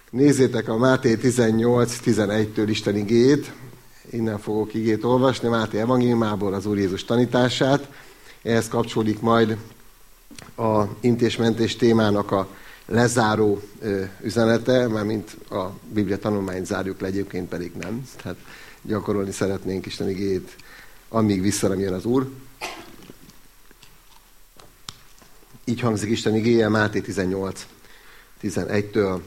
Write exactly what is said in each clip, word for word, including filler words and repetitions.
Nézzétek a Máté tizennyolc tizenegytől Isten igéjét. Innen fogok igét olvasni, Máté evangéliumából az Úr Jézus tanítását. Ehhez kapcsolódik majd a intés-mentés témának a lezáró üzenete, mármint a Biblia tanulmányt zárjuk le, egyébként pedig nem. Tehát gyakorolni szeretnénk Isten igéjét, amíg vissza nem jön az Úr. Így hangzik Isten igéje Máté tizennyolc tizenegytől.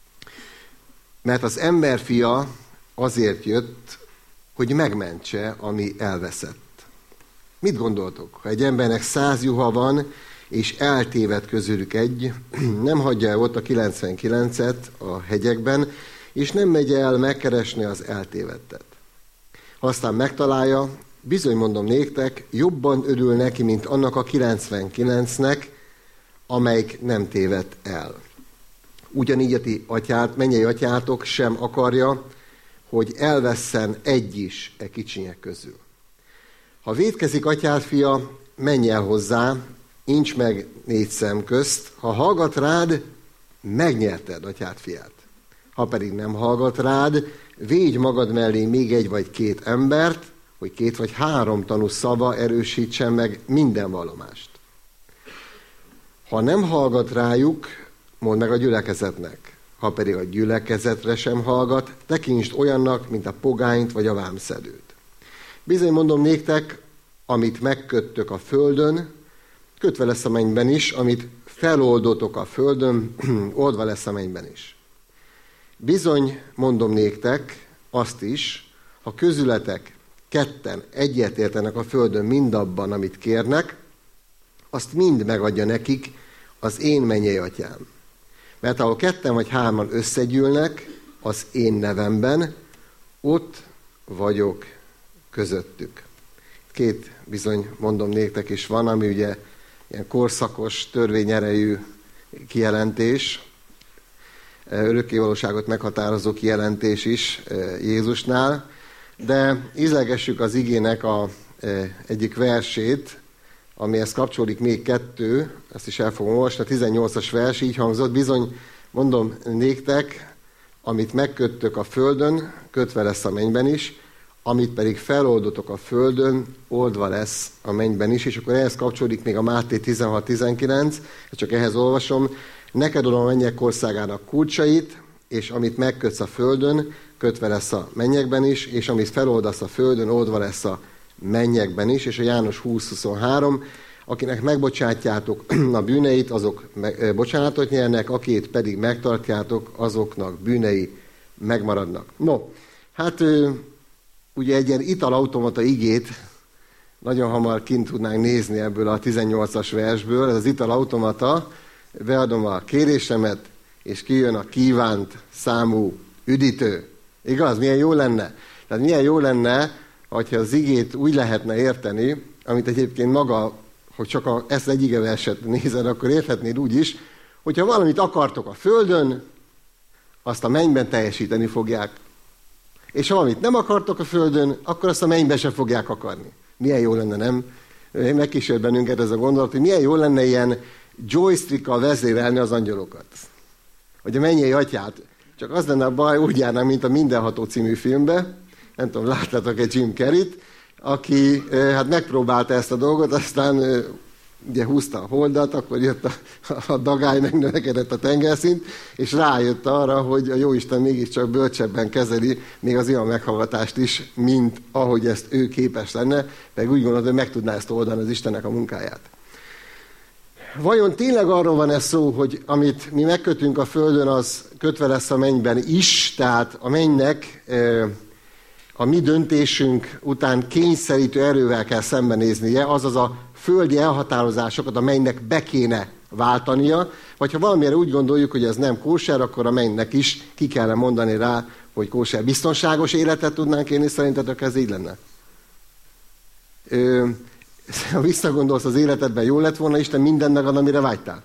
Mert az emberfia azért jött, hogy megmentse, ami elveszett. Mit gondoltok? Ha egy embernek száz juha van, és eltéved közülük egy, nem hagyja el ott a kilencvenkilencet a hegyekben, és nem megy el megkeresni az eltévedtet. Ha aztán megtalálja, bizony mondom néktek, jobban örül neki, mint annak a kilencvenkilencnek, amelyik nem tévedt el. Ugyanígy a ti atyát, mennyei atyátok sem akarja, hogy elvesszen egy is e kicsinyek közül. Ha vétkezik atyád fia, menj el hozzá, incs meg négy szem közt, ha hallgat rád, megnyerted atyád fiát. Ha pedig nem hallgat rád, védj magad mellé még egy vagy két embert, hogy két vagy három tanú szava erősítsen meg minden vallomást. Ha nem hallgat rájuk, mondd meg a gyülekezetnek. Ha pedig a gyülekezetre sem hallgat, tekintsd olyannak, mint a pogányt vagy a vámszedőt. Bizony mondom néktek, amit megköttök a földön, kötve lesz a mennyben is, amit feloldotok a földön, oldva lesz a mennyben is. Bizony mondom néktek azt is, ha közületek ketten egyetértenek a földön mindabban, amit kérnek, azt mind megadja nekik az én mennyei atyám. Mert ahol ketten vagy hárman összegyűlnek az én nevemben, ott vagyok közöttük. Két bizony mondom néktek is van, ami ugye ilyen korszakos, törvényerejű kijelentés, örökkévalóságot meghatározó kijelentés is Jézusnál, de ízlegessük az igének a egyik versét, amihez kapcsolódik még kettő, ezt is el fogom olvasni, a tizennyolcas vers így hangzott, bizony mondom néktek, amit megköttök a földön, kötve lesz a mennyben is, amit pedig feloldotok a földön, oldva lesz a mennyben is, és akkor ehhez kapcsolódik még a Máté tizenhat tizenkilenc, csak ehhez olvasom, neked adom a mennyek országának kulcsait, és amit megkötsz a földön, kötve lesz a mennyekben is, és amit feloldasz a földön, oldva lesz a mennyekben is, és a János húsz huszonhárom, akinek megbocsátjátok a bűneit, azok bocsánatot nyernek, akit pedig megtartjátok, azoknak bűnei megmaradnak. No, hát ugye egy ilyen italautomata igét nagyon hamar kint tudnánk nézni ebből a tizennyolcas versből. Ez az italautomata, beadom a kérésemet, és kijön a kívánt számú üdítő. Igaz? Milyen jó lenne? Tehát milyen jó lenne, hogyha az igét úgy lehetne érteni, amit egyébként maga, hogy csak a, ezt egy igeverset nézed, akkor érthetnéd úgy is, hogyha valamit akartok a földön, azt a mennyben teljesíteni fogják. És ha valamit nem akartok a földön, akkor azt a mennyben sem fogják akarni. Milyen jó lenne, nem? Megkísért bennünket ez a gondolat, hogy milyen jó lenne ilyen joystickkal vezérelni az angyalokat. Hogy a mennyei atyát. Csak az lenne a baj, úgy járnánk, mint a Mindenható című filmbe. Nem tudom, láttátok egy Jim Carreyt, aki hát megpróbálta ezt a dolgot, aztán ugye húzta a holdat, akkor jött a, a dagály, megnövekedett a tengerszint, és rájött arra, hogy a Jóisten mégiscsak bölcsebben kezeli még az ilyen meghallgatást is, mint ahogy ezt ő képes lenne, meg úgy gondolod, hogy meg tudná ezt oldani az Istennek a munkáját. Vajon tényleg arról van ez szó, hogy amit mi megkötünk a földön, az kötve lesz a mennyben is, tehát a mennynek a mi döntésünk után kényszerítő erővel kell szembenéznie, azaz a földi elhatározásokat a mennynek be kéne váltania, vagy ha valamire úgy gondoljuk, hogy ez nem kóser, akkor a mennynek is ki kellene mondani rá, hogy kóser. Biztonságos életet tudnánk élni, szerintetek ez így lenne? Ö, ha visszagondolsz az életedben, jól lett volna Isten mindent megad, amire vágytál?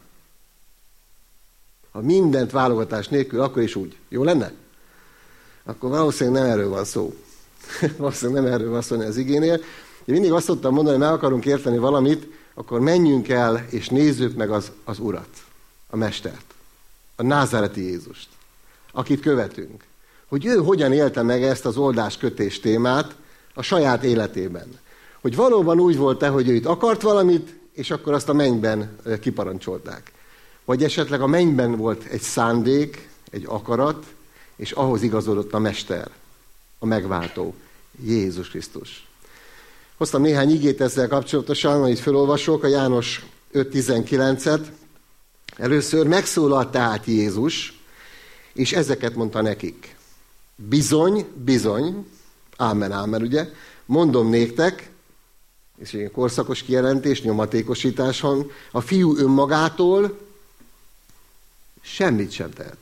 Ha mindent válogatás nélkül, akkor is úgy. Jó lenne? Akkor valószínűleg nem erről van szó. Valószínűleg nem erről van szó az igénél. Én mindig azt szoktam mondani, hogy meg akarunk érteni valamit, akkor menjünk el és nézzük meg az, az Urat, a Mestert, a názáreti Jézust. akit követünk. Hogy ő hogyan élte meg ezt az oldáskötés témát a saját életében. Hogy valóban úgy volt-e, hogy ő itt akart valamit, és akkor azt a mennyben kiparancsolták. Vagy esetleg a mennyben volt egy szándék, egy akarat, és ahhoz igazodott a Mester, a megváltó, Jézus Krisztus. Hoztam néhány igét ezzel kapcsolatosan, amit felolvasok, a János öt tizenkilencet. Először megszólalt tehát Jézus, és ezeket mondta nekik. Bizony, bizony, ámen, ámen, ugye, mondom néktek, és egy korszakos kijelentés, nyomatékosításon, a fiú önmagától semmit sem tehet.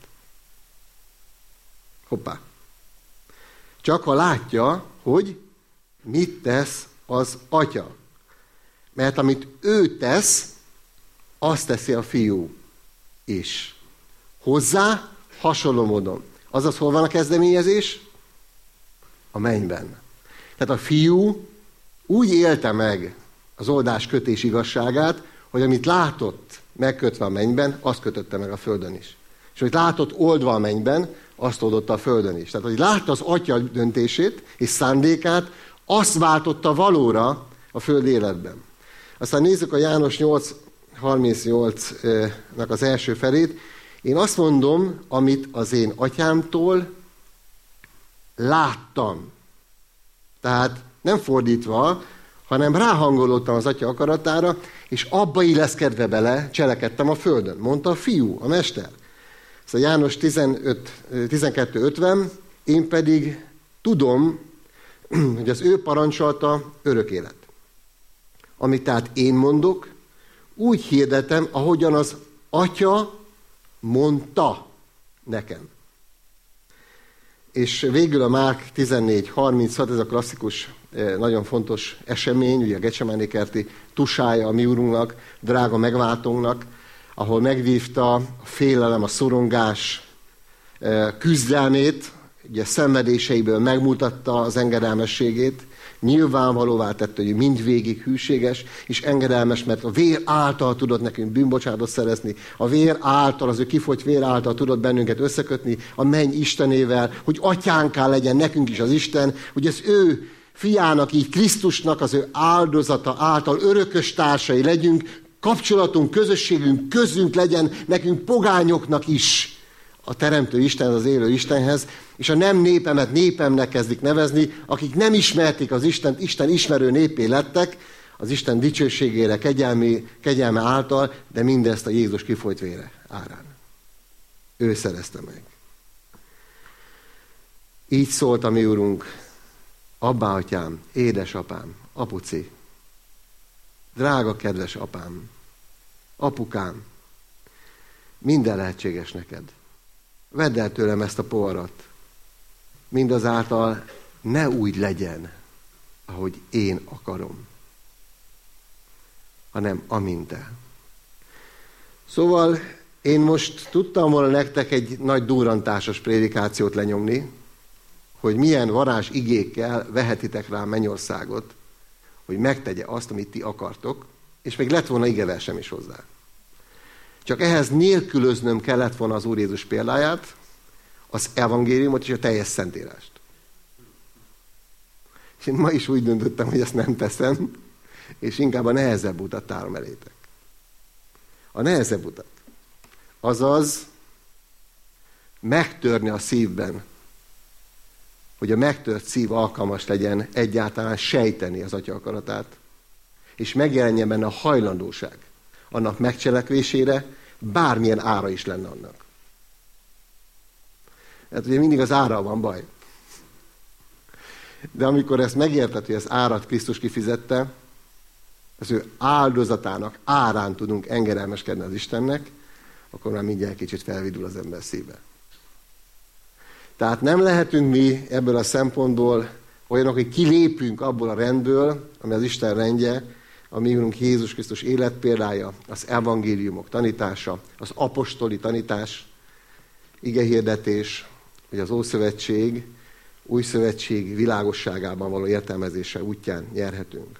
Hoppá. Csak ha látja, hogy mit tesz az atya. Mert amit ő tesz, azt teszi a fiú is. Hozzá hasonló módon. Azaz, hol van a kezdeményezés? A mennyben. Tehát a fiú úgy élte meg az oldás kötés igazságát, hogy amit látott megkötve a mennyben, azt kötötte meg a földön is. És amit látott oldva a mennyben, azt oldotta a földön is. Tehát, hogy látta az atya döntését és szándékát, azt váltotta valóra a föld életben. Aztán nézzük a János nyolc harmincnyolcnak az első felét. Én azt mondom, amit az én atyámtól láttam. Tehát nem fordítva, hanem ráhangolódtam az atya akaratára, és abba illeszkedve bele cselekedtem a földön. Mondta a fiú, a mester. Szóval János tizenkettő ötven, én pedig tudom, hogy az ő parancsolata örök élet. Amit tehát én mondok, úgy hirdetem, ahogyan az atya mondta nekem. És végül a Márk tizennégy harminchat, ez a klasszikus, nagyon fontos esemény, ugye a Getsemáné kerti tusája a mi Urunknak, drága megváltónknak, ahol megvívta a félelem, a szorongás küzdelmét, ugye szenvedéseiből megmutatta az engedelmességét, nyilvánvalóvá tette, hogy mindvégig hűséges, és engedelmes, mert a vér által tudott nekünk bűnbocsátot szerezni, a vér által, az ő kifogyt vér által tudott bennünket összekötni a menny Istenével, hogy atyánká legyen nekünk is az Isten, hogy az ő fiának, így Krisztusnak az ő áldozata által örökös társai legyünk, kapcsolatunk, közösségünk, közünk legyen nekünk pogányoknak is a teremtő Isten, az élő Istenhez, és a nem népemet népemnek kezdik nevezni, akik nem ismerték az Istent, Isten ismerő népé lettek, az Isten dicsőségére, kegyelmi, kegyelme által, de mindezt a Jézus kifolyt vére árán. Ő szerezte meg. Így szólt a mi Urunk, abbá atyám, édesapám, apuci, drága kedves apám, apukám, minden lehetséges neked. Vedd el tőlem ezt a poharat. Mindazáltal ne úgy legyen, ahogy én akarom, hanem amint te. Szóval én most tudtam volna nektek egy nagy durrantásos prédikációt lenyomni, hogy milyen varázs igékkel vehetitek rá a mennyországot, hogy megtegye azt, amit ti akartok, és még lett volna igeversem is hozzá. Csak ehhez nélkülöznöm kellett volna az Úr Jézus példáját, az evangéliumot és a teljes szentírást. És én ma is úgy döntöttem, hogy ezt nem teszem, és inkább a nehezebb utat tárom elétek. A nehezebb utat. Azaz megtörni a szívben, hogy a megtört szív alkalmas legyen egyáltalán sejteni az atya akaratát, és megjelenjen benne a hajlandóság annak megcselekvésére, bármilyen ára is lenne annak. Hát ugye mindig az ára van baj. De amikor ezt megérted, hogy az árat Krisztus kifizette, az ő áldozatának árán tudunk engedelmeskedni az Istennek, akkor már mindjárt kicsit felvidul az ember szíve. Tehát nem lehetünk mi ebből a szempontból olyanok, hogy kilépünk abból a rendből, ami az Isten rendje, a mi Urunk Jézus Krisztus életpéldája, az evangéliumok tanítása, az apostoli tanítás, igehirdetés, hogy az Ószövetség, Új Szövetség világosságában való értelmezése útján nyerhetünk.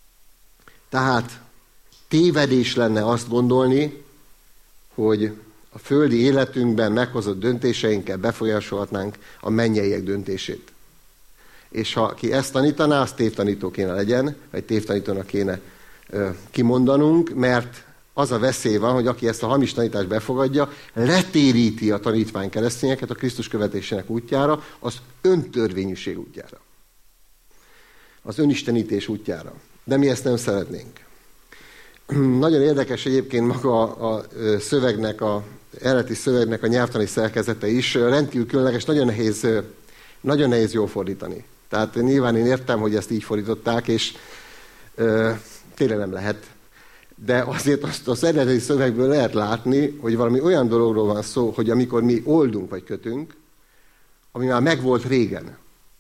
Tehát tévedés lenne azt gondolni, hogy a földi életünkben meghozott döntéseinkkel befolyásolhatnánk a mennyeiek döntését. És ha ki ezt tanítaná, az tévtanító kéne legyen, vagy tévtanítónak kéne ö, kimondanunk, mert az a veszély van, hogy aki ezt a hamis tanítást befogadja, letéríti a tanítvány keresztényeket a Krisztus követésének útjára, az öntörvényűség útjára. Az önistenítés útjára. De mi ezt nem szeretnénk. Nagyon érdekes egyébként maga a szövegnek, a eredeti szövegnek a nyelvtani szerkezete is. Rendkívül különleges, nagyon nehéz, nagyon nehéz jól fordítani. Tehát nyilván én értem, hogy ezt így fordították, és ö, tényleg nem lehet. De azért azt az eredeti szövegből lehet látni, hogy valami olyan dologról van szó, hogy amikor mi oldunk vagy kötünk, ami már megvolt régen,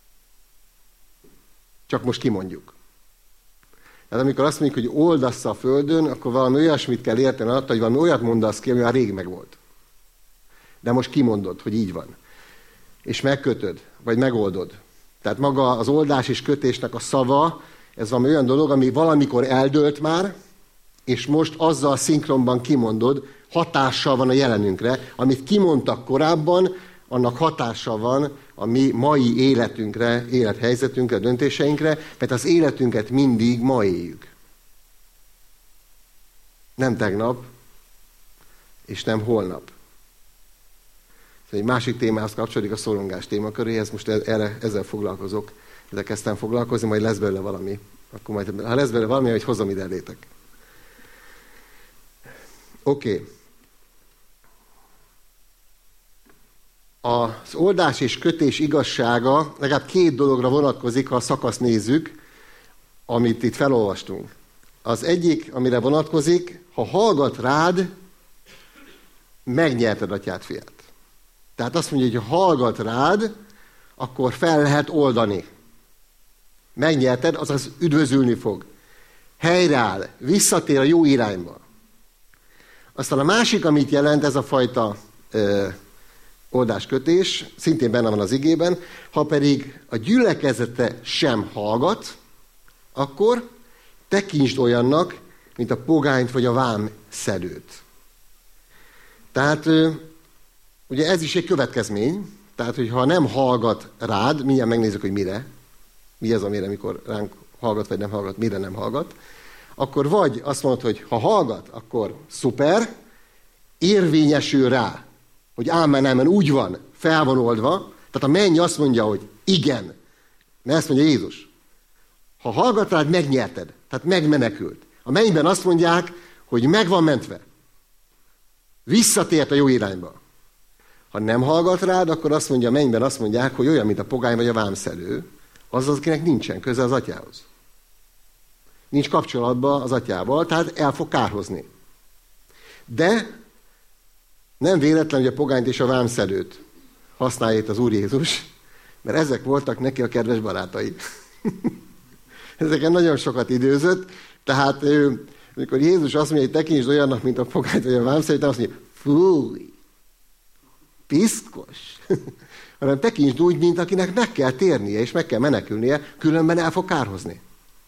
csak most kimondjuk. Tehát amikor azt mondjuk, hogy oldasz a földön, akkor valami olyasmit kell érteni alatt, hogy valami olyat mondasz ki, ami már rég megvolt. De most kimondod, hogy így van. És megkötöd, vagy megoldod. Tehát maga az oldás és kötésnek a szava, ez valami olyan dolog, ami valamikor eldőlt már, és most azzal szinkronban kimondod, hatással van a jelenünkre, amit kimondtak korábban, annak hatása van a mi mai életünkre, élethelyzetünkre, döntéseinkre, mert az életünket mindig ma éljük. Nem tegnap, és nem holnap. Egy másik témához kapcsolódik a szorongás témaköréhez, most erre, ezzel foglalkozok, ezzel kezdtem foglalkozni, majd lesz belőle valami. Akkor majd, ha lesz belőle valami, hogy hozom ide elétek. Oké. Okay. Az oldás és kötés igazsága legalább két dologra vonatkozik, ha a szakaszt nézzük, amit itt felolvastunk. Az egyik, amire vonatkozik, ha hallgat rád, megnyerted atyát, fiát. Tehát azt mondja, hogy ha hallgat rád, akkor fel lehet oldani. Megnyerted, azaz üdvözülni fog. Helyreáll, visszatér a jó irányba. Aztán a másik, amit jelent ez a fajta ö, oldáskötés, szintén benne van az igében, ha pedig a gyülekezete sem hallgat, akkor tekintsd olyannak, mint a pogányt vagy a vámszedőt. Tehát ugye ez is egy következmény, tehát hogyha nem hallgat rád, mindjárt megnézzük, hogy mire, mi az, amire, amikor ránk hallgat vagy nem hallgat, mire nem hallgat, akkor vagy azt mondod, hogy ha hallgat, akkor szuper, érvényesül rá, hogy ámen, ámen, úgy van, fel van oldva, tehát a menny azt mondja, hogy igen, mert ezt mondja Jézus. Ha hallgat rád, megnyerted, tehát megmenekült. A mennyben azt mondják, hogy meg van mentve. Visszatért a jó irányba. Ha nem hallgat rád, akkor azt mondja, a mennyben azt mondják, hogy olyan, mint a pogány vagy a vámszedő, az az, akinek nincsen köze az atyához. Nincs kapcsolatban az atyával, tehát el fog kárhozni. De nem véletlen, hogy a pogányt és a vámszedőt használja itt az Úr Jézus, mert ezek voltak neki a kedves barátai. Ezeken nagyon sokat időzött, tehát ő, amikor Jézus azt mondja, hogy tekintsd olyannak, mint a pogányt vagy a vámszedőt, azt mondja, fúj, piszkos. Hanem tekintsd úgy, mint akinek meg kell térnie, és meg kell menekülnie, különben el fog kárhozni.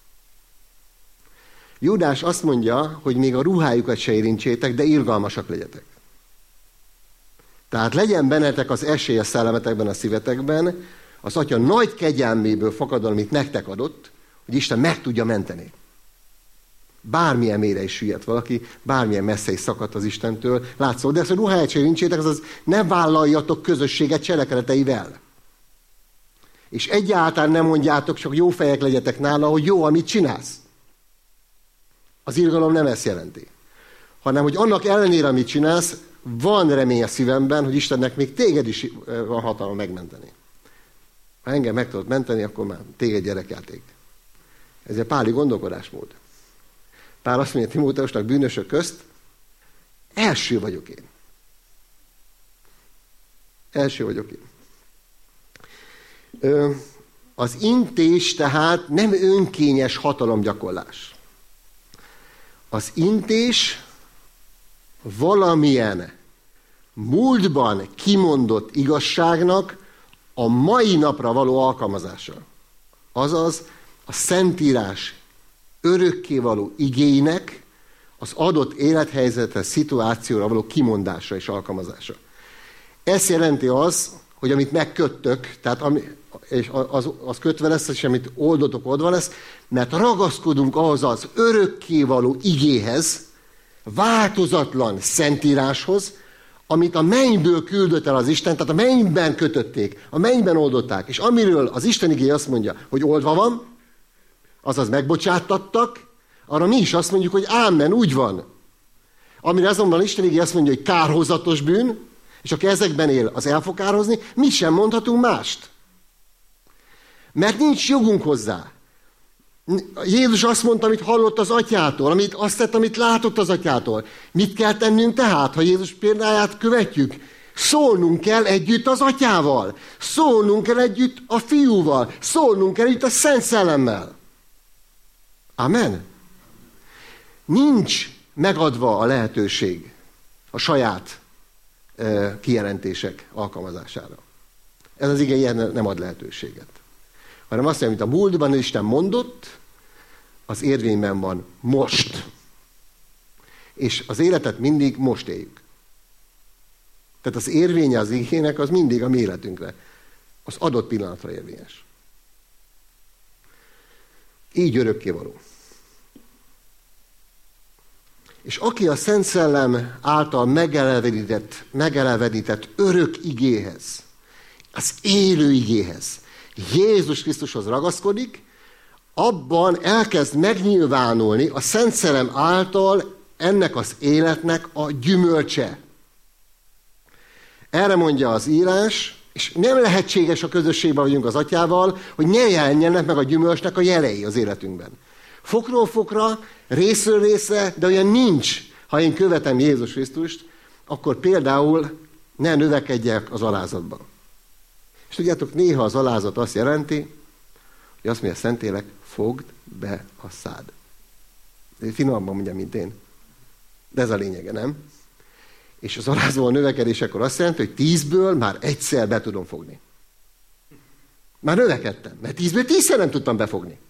Júdás azt mondja, hogy még a ruhájukat se érintsétek, de irgalmasak legyetek. Tehát legyen bennetek az esély a szellemetekben, a szívetekben, az Atya nagy kegyelméből fakadóan, amit nektek adott, hogy Isten meg tudja menteni. Bármilyen mélyre is süllyedt valaki, bármilyen messze is szakadt az Istentől, látszol, de ezt a ruháját se érintsétek, azaz ne vállaljatok közösséget cselekedeteivel. És egyáltalán nem mondjátok, csak jó fejek legyetek nála, hogy jó, amit csinálsz. Az irgalom nem ezt jelenti. Hanem, hogy annak ellenére, amit csinálsz, van remény a szívemben, hogy Istennek még téged is van hatalma megmenteni. Ha engem meg tudod menteni, akkor már téged gyerekjáték. Ez egy páli gondolkodásmód. Pál azt mondja Timóteusnak, bűnösök közt, első vagyok én. Első vagyok én. Ö, az intés tehát nem önkényes hatalomgyakorlás. Az intés valamilyen múltban kimondott igazságnak a mai napra való alkalmazása. Azaz a Szentírás örökkévaló igéinek az adott élethelyzetre, szituációra való kimondásra és alkalmazásra. Ez jelenti az, hogy amit megköttök, tehát ami, és az, az kötve lesz, és amit oldotok, oldva lesz, mert ragaszkodunk ahhoz az örökkévaló igéhez, változatlan szentíráshoz, amit a mennyből küldött el az Isten, tehát a mennyben kötötték, a mennyben oldották, és amiről az Isten igéje azt mondja, hogy oldva van, azaz megbocsátattak, arra mi is azt mondjuk, hogy ámen, úgy van. Amire azonban Isten igéje azt mondja, hogy kárhozatos bűn, és aki ezekben él, az el fog kárhozni, mi sem mondhatunk mást. Mert nincs jogunk hozzá. Jézus azt mondta, amit hallott az atyától, amit azt tett, amit látott az atyától. Mit kell tennünk tehát, ha Jézus példáját követjük? Szólnunk kell együtt az atyával. Szólnunk kell együtt a fiúval. Szólnunk kell együtt a Szent Szellemmel. Amen. Nincs megadva a lehetőség a saját e, kijelentések alkalmazására. Ez az ige ilyen nem ad lehetőséget. Hanem azt mondja, amit a múltban Isten mondott, az érvényben van most. És az életet mindig most éljük. Tehát az érvénye az igének az mindig a mi életünkre. Az adott pillanatra érvényes. Így örökkévaló. És aki a Szent Szellem által megelevenített, megelevenített örök igéhez, az élő igéhez, Jézus Krisztushoz ragaszkodik, abban elkezd megnyilvánulni a Szent Szellem által ennek az életnek a gyümölcse. Erre mondja az írás, és nem lehetséges a közösségben vagyunk az atyával, hogy ne jelenjenek meg a gyümölcsnek a jelei az életünkben. Fokról fokra, részről részre, de olyan nincs. Ha én követem Jézus Krisztust, akkor például ne növekedjek az alázatban. És tudjátok, néha az alázat azt jelenti, hogy azt mondja, Szentlélek, fogd be a szád. Finomabban mondja, mint én. De ez a lényege, nem? És az alázatban növekedésekor azt jelenti, hogy tízből már egyszer be tudom fogni. Már növekedtem, mert tízből tízszer nem tudtam befogni.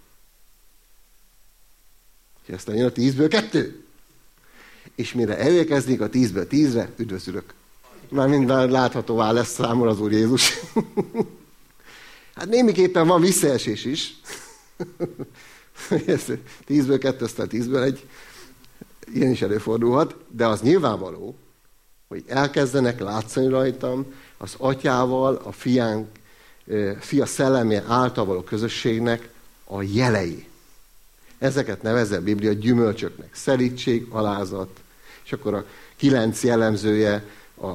És aztán jön a tízből kettő. És mire elérkeznék a tízből tízre, üdvözülök. Már minden láthatóvá lesz számomra az Úr Jézus. Hát némiképpen van visszaesés is. Tízből kettő, aztán tízből egy. Ilyen is előfordulhat. De az nyilvánvaló, hogy elkezdenek látszani rajtam az atyával, a fiánk, fia szellemje által való közösségnek a jelei. Ezeket nevezze a Biblia gyümölcsöknek. Szelídség, alázat, és akkor a kilenc jellemzője a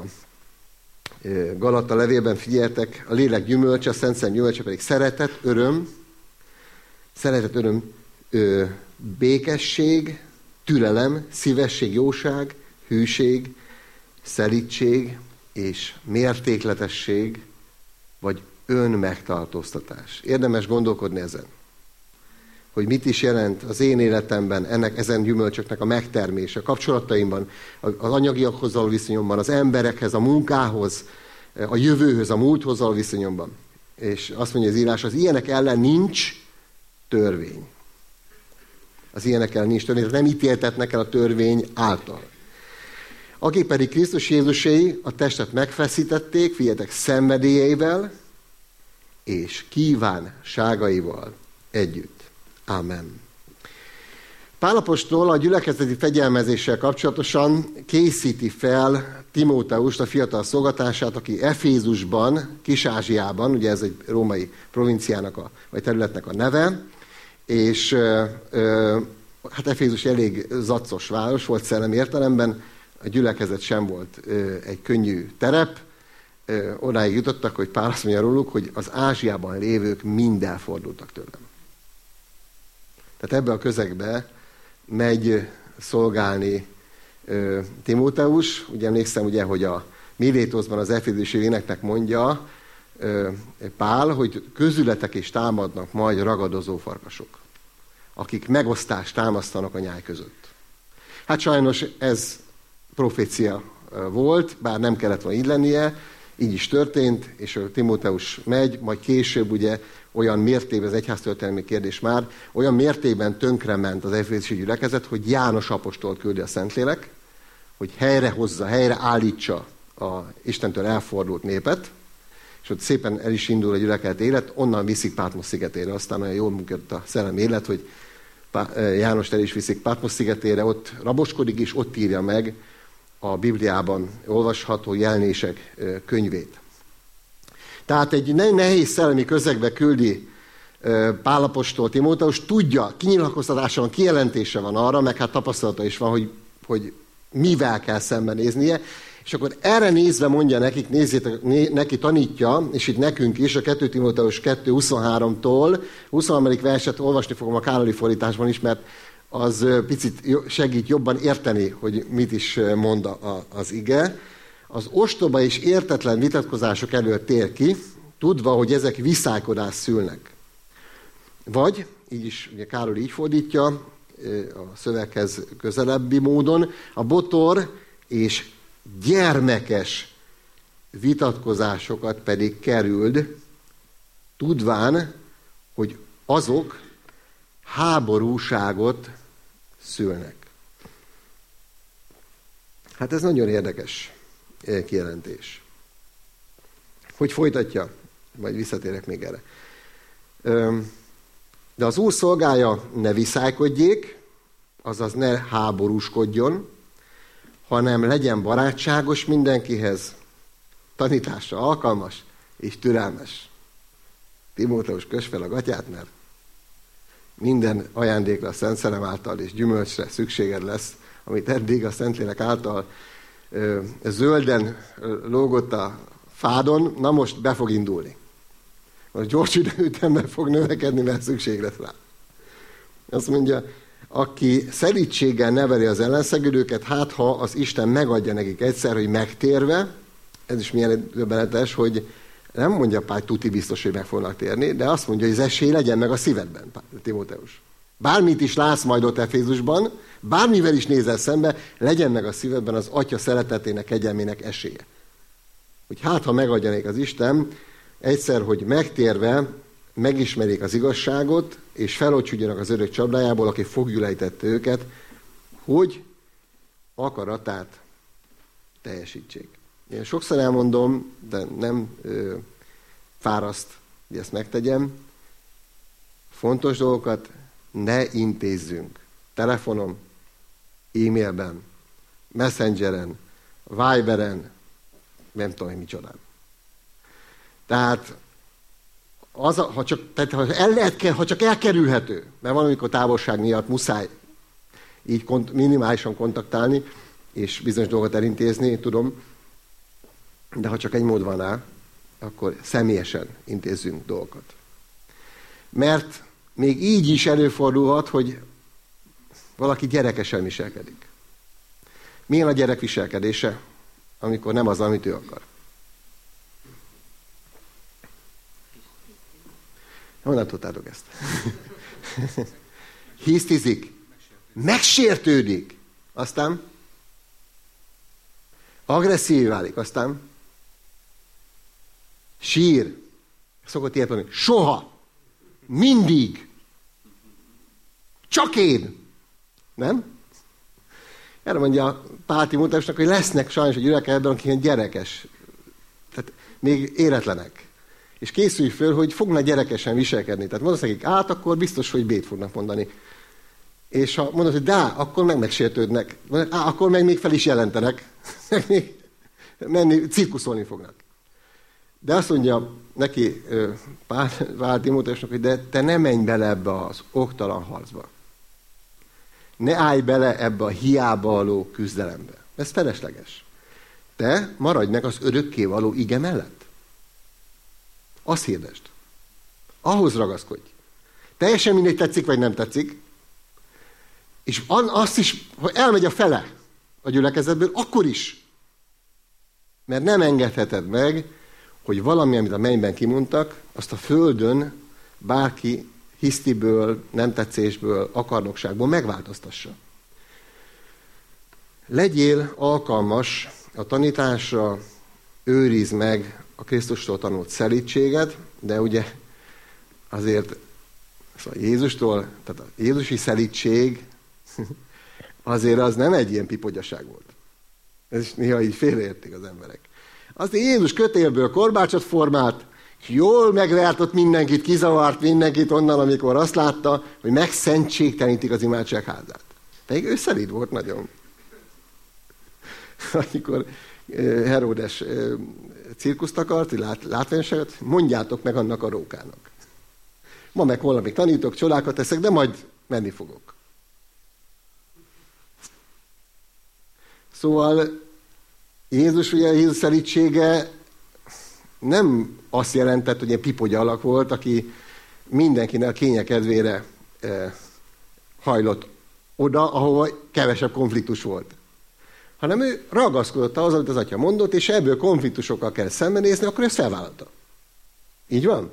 Galata levélben, figyeltek, a lélek gyümölcse, a Szent Szellem gyümölcse pedig szeretet, öröm, szeretet, öröm, ö, békesség, türelem, szívesség, jóság, hűség, szelídség és mértékletesség, vagy önmegtartóztatás. Érdemes gondolkodni ezen, hogy mit is jelent az én életemben ennek, ezen gyümölcsöknek a megtermése, a kapcsolataimban, az anyagiakhoz való viszonyomban, az emberekhez, a munkához, a jövőhöz, a múlthoz való viszonyomban. És azt mondja az írás, az ilyenek ellen nincs törvény. Az ilyenek ellen nincs törvény, nem ítéltetnek el a törvény által. Akik pedig Krisztus Jézuséi a testet megfeszítették, figyeljetek, szenvedélyeivel és kívánságaival együtt. Amen. Pál apostol a gyülekezeti fegyelmezéssel kapcsolatosan készíti fel Timóteust, a fiatal szolgatását, aki Efézusban, Kis-Ázsiában, ugye ez egy római provinciának a, vagy területnek a neve, és ö, ö, hát Efézus elég zaccos város volt szellemi értelemben, a gyülekezet sem volt ö, egy könnyű terep, ö, odáig jutottak, hogy Pál azt mondja róluk, hogy az Ázsiában lévők mind elfordultak tőlem. Tehát ebbe a közegbe megy szolgálni ö, Timóteus. Ugye emlékszem, ugye, hogy a Milétoszban az efézusi éneknek mondja ö, Pál, hogy közületek is támadnak majd ragadozó farkasok, akik megosztást támasztanak a nyáj között. Hát sajnos ez profécia volt, bár nem kellett volna így lennie, így is történt, és a Timóteus megy, majd később ugye olyan mértékben, az egyháztörténelmi kérdés már, olyan mértékben tönkrement az efézusi gyülekezet, hogy János apostolt küldi a Szentlélek, hogy helyrehozza, helyre állítsa a Istentől elfordult népet, és ott szépen el is indul a gyülekezet élet, onnan viszik Pátmosz szigetére, aztán olyan jól működött a szellemi élet, hogy Jánost el is viszik Pátmosz szigetére, ott raboskodik, és ott írja meg a Bibliában olvasható jelenések könyvét. Tehát egy nehéz szellemi közegbe küldi Pál apostol Timóteus, tudja, kinyilatkoztatása van, kijelentése van arra, meg hát tapasztalata is van, hogy, hogy mivel kell szembenéznie, és akkor erre nézve mondja nekik, nézzétek, né, neki tanítja, és itt nekünk is, a kettő Timóteus kettő huszonháromtól, huszonharmadik verset olvasni fogom a Károli fordításban is, mert az picit segít jobban érteni, hogy mit is mond az ige. Az ostoba és értetlen vitatkozások elől tér ki, tudva, hogy ezek viszálykodást szülnek. Vagy, így is ugye Károly így fordítja, a szöveghez közelebbi módon, a botor és gyermekes vitatkozásokat pedig kerüld, tudván, hogy azok háborúságot szülnek. Hát ez nagyon érdekes kijelentés. Hogy folytatja? Majd visszatérek még erre. De az Úr szolgája ne viszálykodjék, azaz ne háborúskodjon, hanem legyen barátságos mindenkihez, tanításra alkalmas és türelmes. Timóteus, kösd fel a gatyát, mert minden ajándékra a Szent Szellem által és gyümölcsre szükséged lesz, amit eddig a Szentlélek által ö, zölden ö, lógott a fádon, na most be fog indulni. Most gyors ütemben fog növekedni, mert szükség lesz rá. Azt mondja, aki szerítséggel neveli az ellenszegődőket, hát ha az Isten megadja nekik egyszer, hogy megtérve, ez is milyen döbbenetes, hogy nem mondja Pál tuti biztos, hogy meg fognak térni, de azt mondja, hogy az esély legyen meg a szívedben, Timóteus. Bármit is látsz majd ott Efézusban, bármivel is nézel szembe, legyen meg a szívedben az Atya szeretetének, kegyelmének esélye. Hogy hát, ha megadja nekik az Isten, egyszer, hogy megtérve megismerik az igazságot, és felocsúdjanak az örök csapdájából, aki fogjulejtette őket, hogy akaratát teljesítsék. Én sokszor elmondom, de nem ö, fáraszt, hogy ezt megtegyem, fontos dolgokat ne intézzünk. Telefonon, e-mailben, messengeren, Viberen, nem tudom, hogy micsodán. Tehát, az a, ha, csak, tehát ha, el lehet, ha csak elkerülhető, mert van, amikor távolság miatt muszáj így kont, minimálisan kontaktálni, és bizonyos dolgokat elintézni, tudom, de ha csak egy mód van rá, akkor személyesen intézzünk dolgokat. Mert még így is előfordulhat, hogy valaki gyerekesen viselkedik. Milyen a gyerek viselkedése, amikor nem az, amit ő akar? Honnan tudtátok ezt? Hisztizik, megsértődik, aztán agresszív válik, aztán sír. Szokott ilyet mondani, soha, mindig, csak én. Nem? Erre mondja Pál Timóteusnak, hogy lesznek sajnos a gyülekezetben, akik ilyen gyerekes, tehát még éretlenek. És készülj föl, hogy fognak gyerekesen viselkedni. Tehát mondasz nekik át, akkor biztos, hogy B-t fognak mondani. És ha mondod, hogy dá, akkor meg megsértődnek. Mondod, á, akkor meg még fel is jelentenek. Meg még menni, cirkuszolni fognak. De azt mondja neki Pál, Pál Timóteusnak, hogy de te ne menj bele ebbe az oktalan harcba. Ne állj bele ebbe a hiába való küzdelembe. Ez felesleges. Te maradj meg az örökké való ige mellett. Azt hirdesd. Ahhoz ragaszkodj. Teljesen mindegy tetszik, vagy nem tetszik. És azt is, hogy elmegy a fele a gyülekezetből, akkor is. Mert nem engedheted meg, hogy valami, amit a mennyben kimondtak, azt a földön bárki hisztiből, nem tetszésből, akarnokságból megváltoztassa. Legyél alkalmas a tanításra, őrizd meg a Krisztustól tanult szelídséget, de ugye azért szóval Jézustól, tehát a jézusi szelídség azért az nem egy ilyen pipogyaság volt. Ez is néha így félreértik az emberek. Azt Jézus kötélből korbácsot formált, és jól megvert mindenkit, kizavart mindenkit onnan, amikor azt látta, hogy megszentségtelenítik az imádságházát. Pedig ő szelíd volt nagyon. Amikor Heródes cirkuszt akart, lát, látványosságot, mondjátok meg annak a rókának. Ma meg valamit tanítok, csodákat teszek, de majd menni fogok. Szóval Jézus, ugye Jézus szelídsége nem azt jelentett, hogy ilyen pipogya alak volt, aki mindenkinek kényekedvére eh, hajlott oda, ahova kevesebb konfliktus volt. Hanem ő ragaszkodott ahhoz, amit az atya mondott, és ebből konfliktusokkal kell szembenézni, akkor ezt felvállalta. Így van?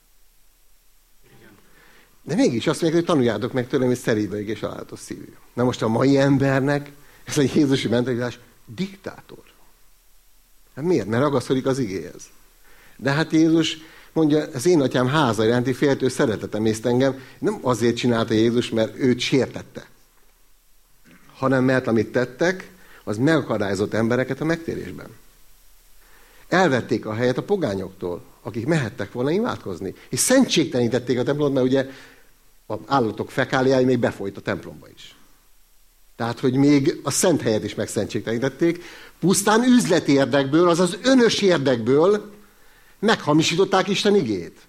De mégis azt mondják, hogy tanuljátok meg tőlem, hogy szelíd vagyok és alázatos szívű. Na most a mai embernek ez a jézusi mentalitás diktátor. Hát miért? Mert ragaszkodik az igéhez. De hát Jézus mondja, az én atyám háza iránti féltő szeretetem észt engem. Nem azért csinálta Jézus, mert őt sértette, hanem mert amit tettek, az megakadályozott embereket a megtérésben. Elvették a helyet a pogányoktól, akik mehettek volna imádkozni. És szentségtelenítették a templomot, mert ugye az állatok fekáliái még befolyt a templomba is. Tehát, hogy még a szent helyet is megszentségtelenítették, pusztán üzleti érdekből, azaz önös érdekből meghamisították Isten igét.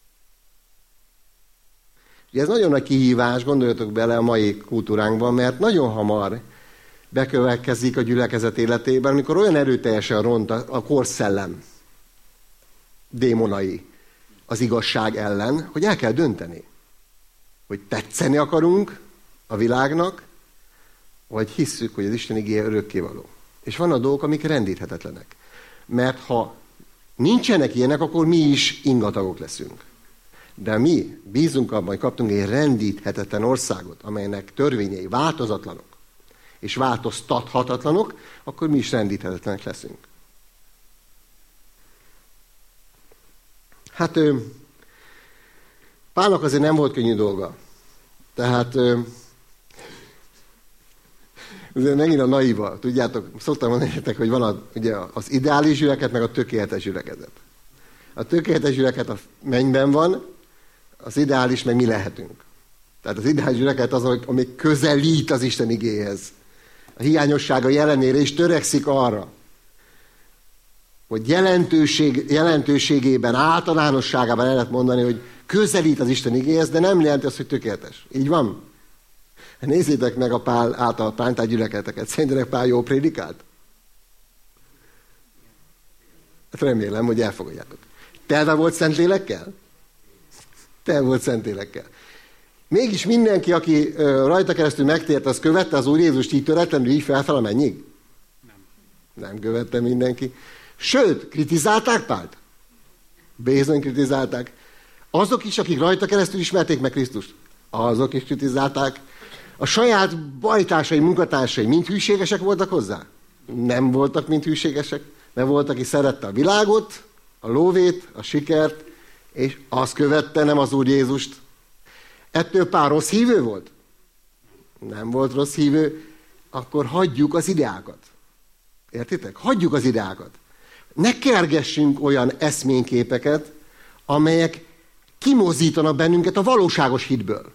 Ugye ez nagyon nagy kihívás, gondoljatok bele a mai kultúránkban, mert nagyon hamar bekövetkezik a gyülekezet életében, amikor olyan erőteljesen ront a, a korszellem démonai az igazság ellen, hogy el kell dönteni, hogy tetszeni akarunk a világnak, vagy hisszük, hogy az Isten igéje örökkévaló. És van a dolgok, amik rendíthetetlenek. Mert ha nincsenek ilyenek, akkor mi is ingatagok leszünk. De mi bízunk abban, hogy kaptunk egy rendíthetetlen országot, amelynek törvényei változatlanok, és változtathatatlanok, akkor mi is rendíthetetlenek leszünk. Hát Pálnak azért nem volt könnyű dolga. Tehát azért megint a naiva. Tudjátok, szoktam mondani, hogy van a, ugye az ideális gyülekezet, meg a tökéletes gyülekezet. A tökéletes gyülekezet a mennyben van, az ideális meg mi lehetünk. Tehát az ideális gyülekezet az, ami közelít az Isten igéhez. A hiányossága ellenére is törekszik arra, hogy jelentőség, jelentőségében, általánosságában el lehet mondani, hogy közelít az Isten igéhez, de nem jelenti azt, hogy tökéletes. Így van? Nézzétek meg a Pál által plántált gyülekezeteket. Szerintenek Pál jól prédikált? Hát remélem, hogy elfogadjátok. Telve volt Szentlélekkel? Telve volt Szentlélekkel. Mégis mindenki, aki rajta keresztül megtért, az követte az Úr Jézust így töretlenül, így felfel a mennyig? Nem. Nem követte mindenki. Sőt, kritizálták Pált? Bizony kritizálták. Azok is, akik rajta keresztül ismerték meg Krisztust, azok is kritizálták. A saját bajtársai, munkatársai mind hűségesek voltak hozzá? Nem voltak mind hűségesek. Nem volt, aki szerette a világot, a lóvét, a sikert, és azt követte, nem az Úr Jézust. Ettől Pál rossz hívő volt? Nem volt rossz hívő. Akkor hagyjuk az ideákat. Értitek? Hagyjuk az ideákat. Ne kergessünk olyan eszményképeket, amelyek kimozdítanak bennünket a valóságos hitből.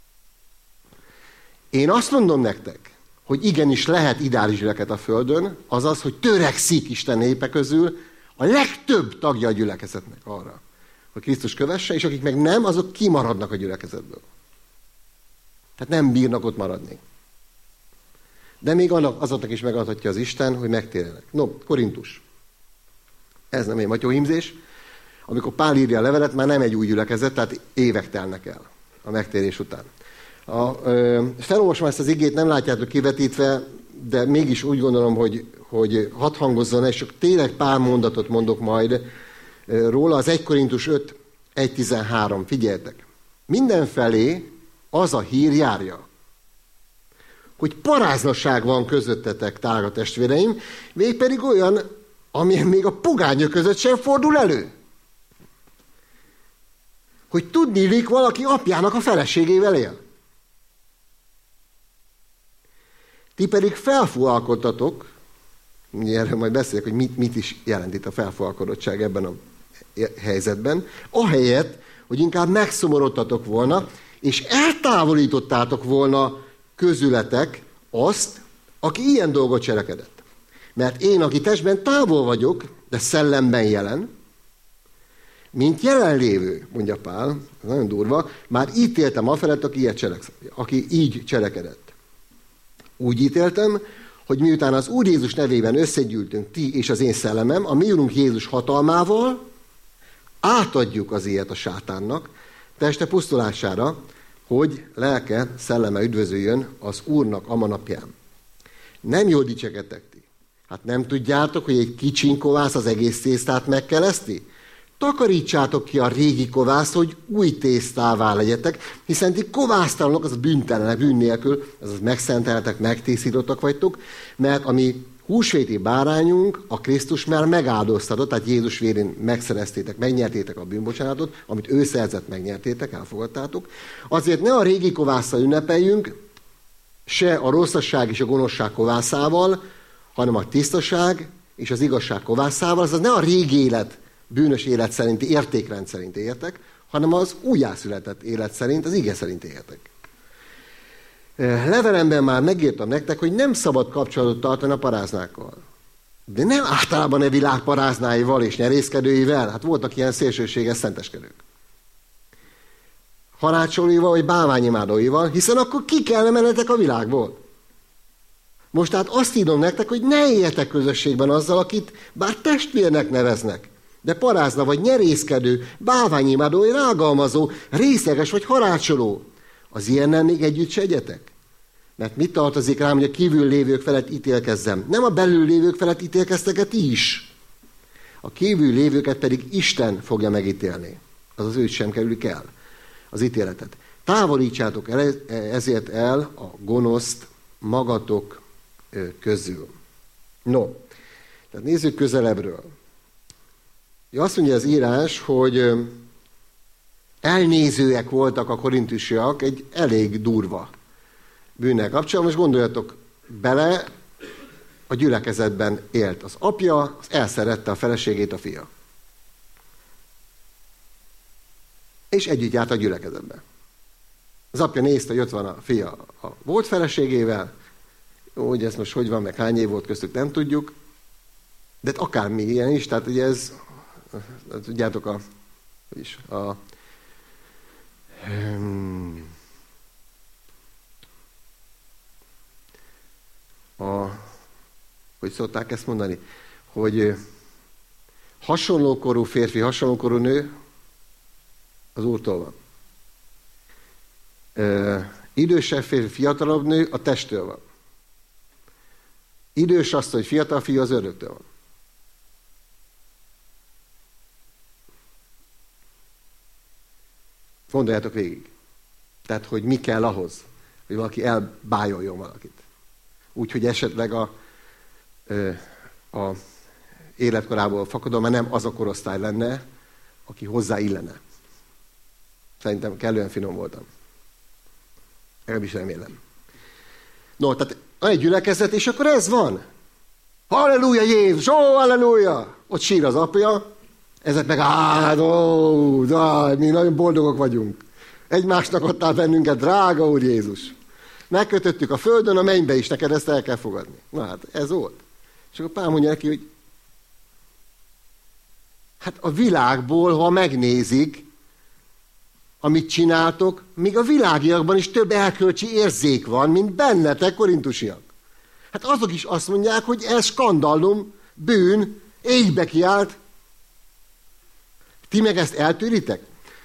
Én azt mondom nektek, hogy igenis lehet ideális gyülekezet a Földön, azaz, hogy törekszik Isten népe közül a legtöbb tagja a gyülekezetnek arra, hogy Krisztus kövesse, és akik meg nem, azok kimaradnak a gyülekezetből. Tehát nem bírnak ott maradni. De még annak, azoknak is megadhatja az Isten, hogy megtérjenek. No, Korintus. Ez nem egy matyóhímzés. Amikor Pál írja a levelet, már nem egy új gyülekezet, tehát évek telnek el a megtérés után. A, ö, felolvasom ezt az igét, nem látjátok kivetítve, de mégis úgy gondolom, hogy, hogy hadd hangozzon, és csak tényleg pár mondatot mondok majd ö, róla. Az egy Korintus öt, egy tizenhárom. Figyeljetek! Mindenfelé az a hír járja, hogy paráznosság van közöttetek, tága testvéreim, végig pedig olyan, amilyen még a pogányok között sem fordul elő. Hogy tudniillik, valaki apjának a feleségével él. Ti pedig felfúalkodtatok, erről majd beszélek, hogy mit, mit is jelent itt a felfúalkodottság ebben a helyzetben, ahelyett, hogy inkább megszomorodtatok volna, és eltávolítottátok volna közületek azt, aki ilyen dolgot cselekedett. Mert én, aki testben távol vagyok, de szellemben jelen, mint jelenlévő, mondja Pál, ez nagyon durva, már ítéltem afelett, aki, ilyet cselek, aki így cselekedett. Úgy ítéltem, hogy miután az Úr Jézus nevében összegyűltünk ti és az én szellemem, a mi Urunk Jézus hatalmával átadjuk az ilyet a sátánnak, teste pusztulására, hogy lelke, szelleme üdvözöljön az Úrnak a manapján. Nem jól dicsekedtek ti. Hát nem tudjátok, hogy egy kicsiny kovász az egész tésztát megkeleszti? Takarítsátok ki a régi kovászt, hogy új tésztává legyetek, hiszen ti kovásztalanok, az bűntelenek, bűn nélkül, azaz megszenteltek, megtisztítottak vagytok, mert ami húsvéti bárányunk, a Krisztus már megáldoztatott, tehát Jézus vérén megszereztétek, megnyertétek a bűnbocsánatot, amit ő szerzett, megnyertétek, elfogadtátok. Azért ne a régi kovásszal ünnepeljünk, se a rosszasság és a gonoszság kovászával, hanem a tisztaság és az igazság kovászával, azaz ne a régi élet, bűnös élet szerinti értékrend szerint éltek, hanem az újjászületett élet szerint, az ige szerint éltek. Levelemben már megírtam nektek, hogy nem szabad kapcsolatot tartani a paráznákkal. De nem általában a világ paráznáival és nyerészkedőivel, hát voltak ilyen szélsőséges szenteskedők. Harácsolóival vagy bálványimádóival, hiszen akkor ki kellene mennetek a világból. Most tehát azt írom nektek, hogy ne éljetek közösségben azzal, akit bár testvérnek neveznek, de parázna vagy nyerészkedő, bálványimádó, rágalmazó, részeges vagy harácsoló. Az ilyennel még együtt se egyetek. Mert mit tartozik rám, hogy a kívül lévők felett ítélkezzem? Nem a belül lévők felett ítélkeztek ti is. A kívül lévőket pedig Isten fogja megítélni. Azaz őt sem kerülik el, az ítéletet. Távolítsátok el, ezért el a gonoszt magatok közül. No, tehát nézzük közelebbről. Ja, azt mondja az írás, hogy elnézőek voltak a korintusiak egy elég durva bűnnel kapcsolatban. Most gondoljatok bele, a gyülekezetben élt az apja, az elszerette a feleségét a fia. És együtt járt a gyülekezetben. Az apja nézte, hogy ott van a fia a volt feleségével, jó, hogy ez most hogy van, meg hány év volt köztük, nem tudjuk, de akármi ilyen is, tehát ugye ez, tudjátok, a, is, a Hmm. A, hogy szokták ezt mondani, hogy hasonlókorú férfi, hasonlókorú nő az Úrtól van. E, idősebb férfi, fiatalabb nő a testtől van. Idős asszony, hogy fiatal fiú az ördögtől van. Gondoljátok végig. Tehát, hogy mi kell ahhoz, hogy valaki elbájoljon valakit. Úgyhogy esetleg a, a életkorából fakadva, mert nem az a korosztály lenne, aki hozzá illene. Szerintem kellően finom voltam. Erről is remélem. No, tehát egy gyülekezet, és akkor ez van. Halleluja Jézus, ó, halleluja! Ott sír az apja, ezek meg, áh, ó, de, mi nagyon boldogok vagyunk. Egymásnak adtál bennünket, drága Úr Jézus. Megkötöttük a földön, a mennybe is, neked ezt el kell fogadni. Na hát, ez volt. És akkor Pál mondja neki, hogy hát a világból, ha megnézik, amit csináltok, még a világiakban is több erkölcsi érzék van, mint bennetek, korintusiak. Hát azok is azt mondják, hogy ez skandallum, bűn, égbe kiált. Ti meg ezt eltűritek?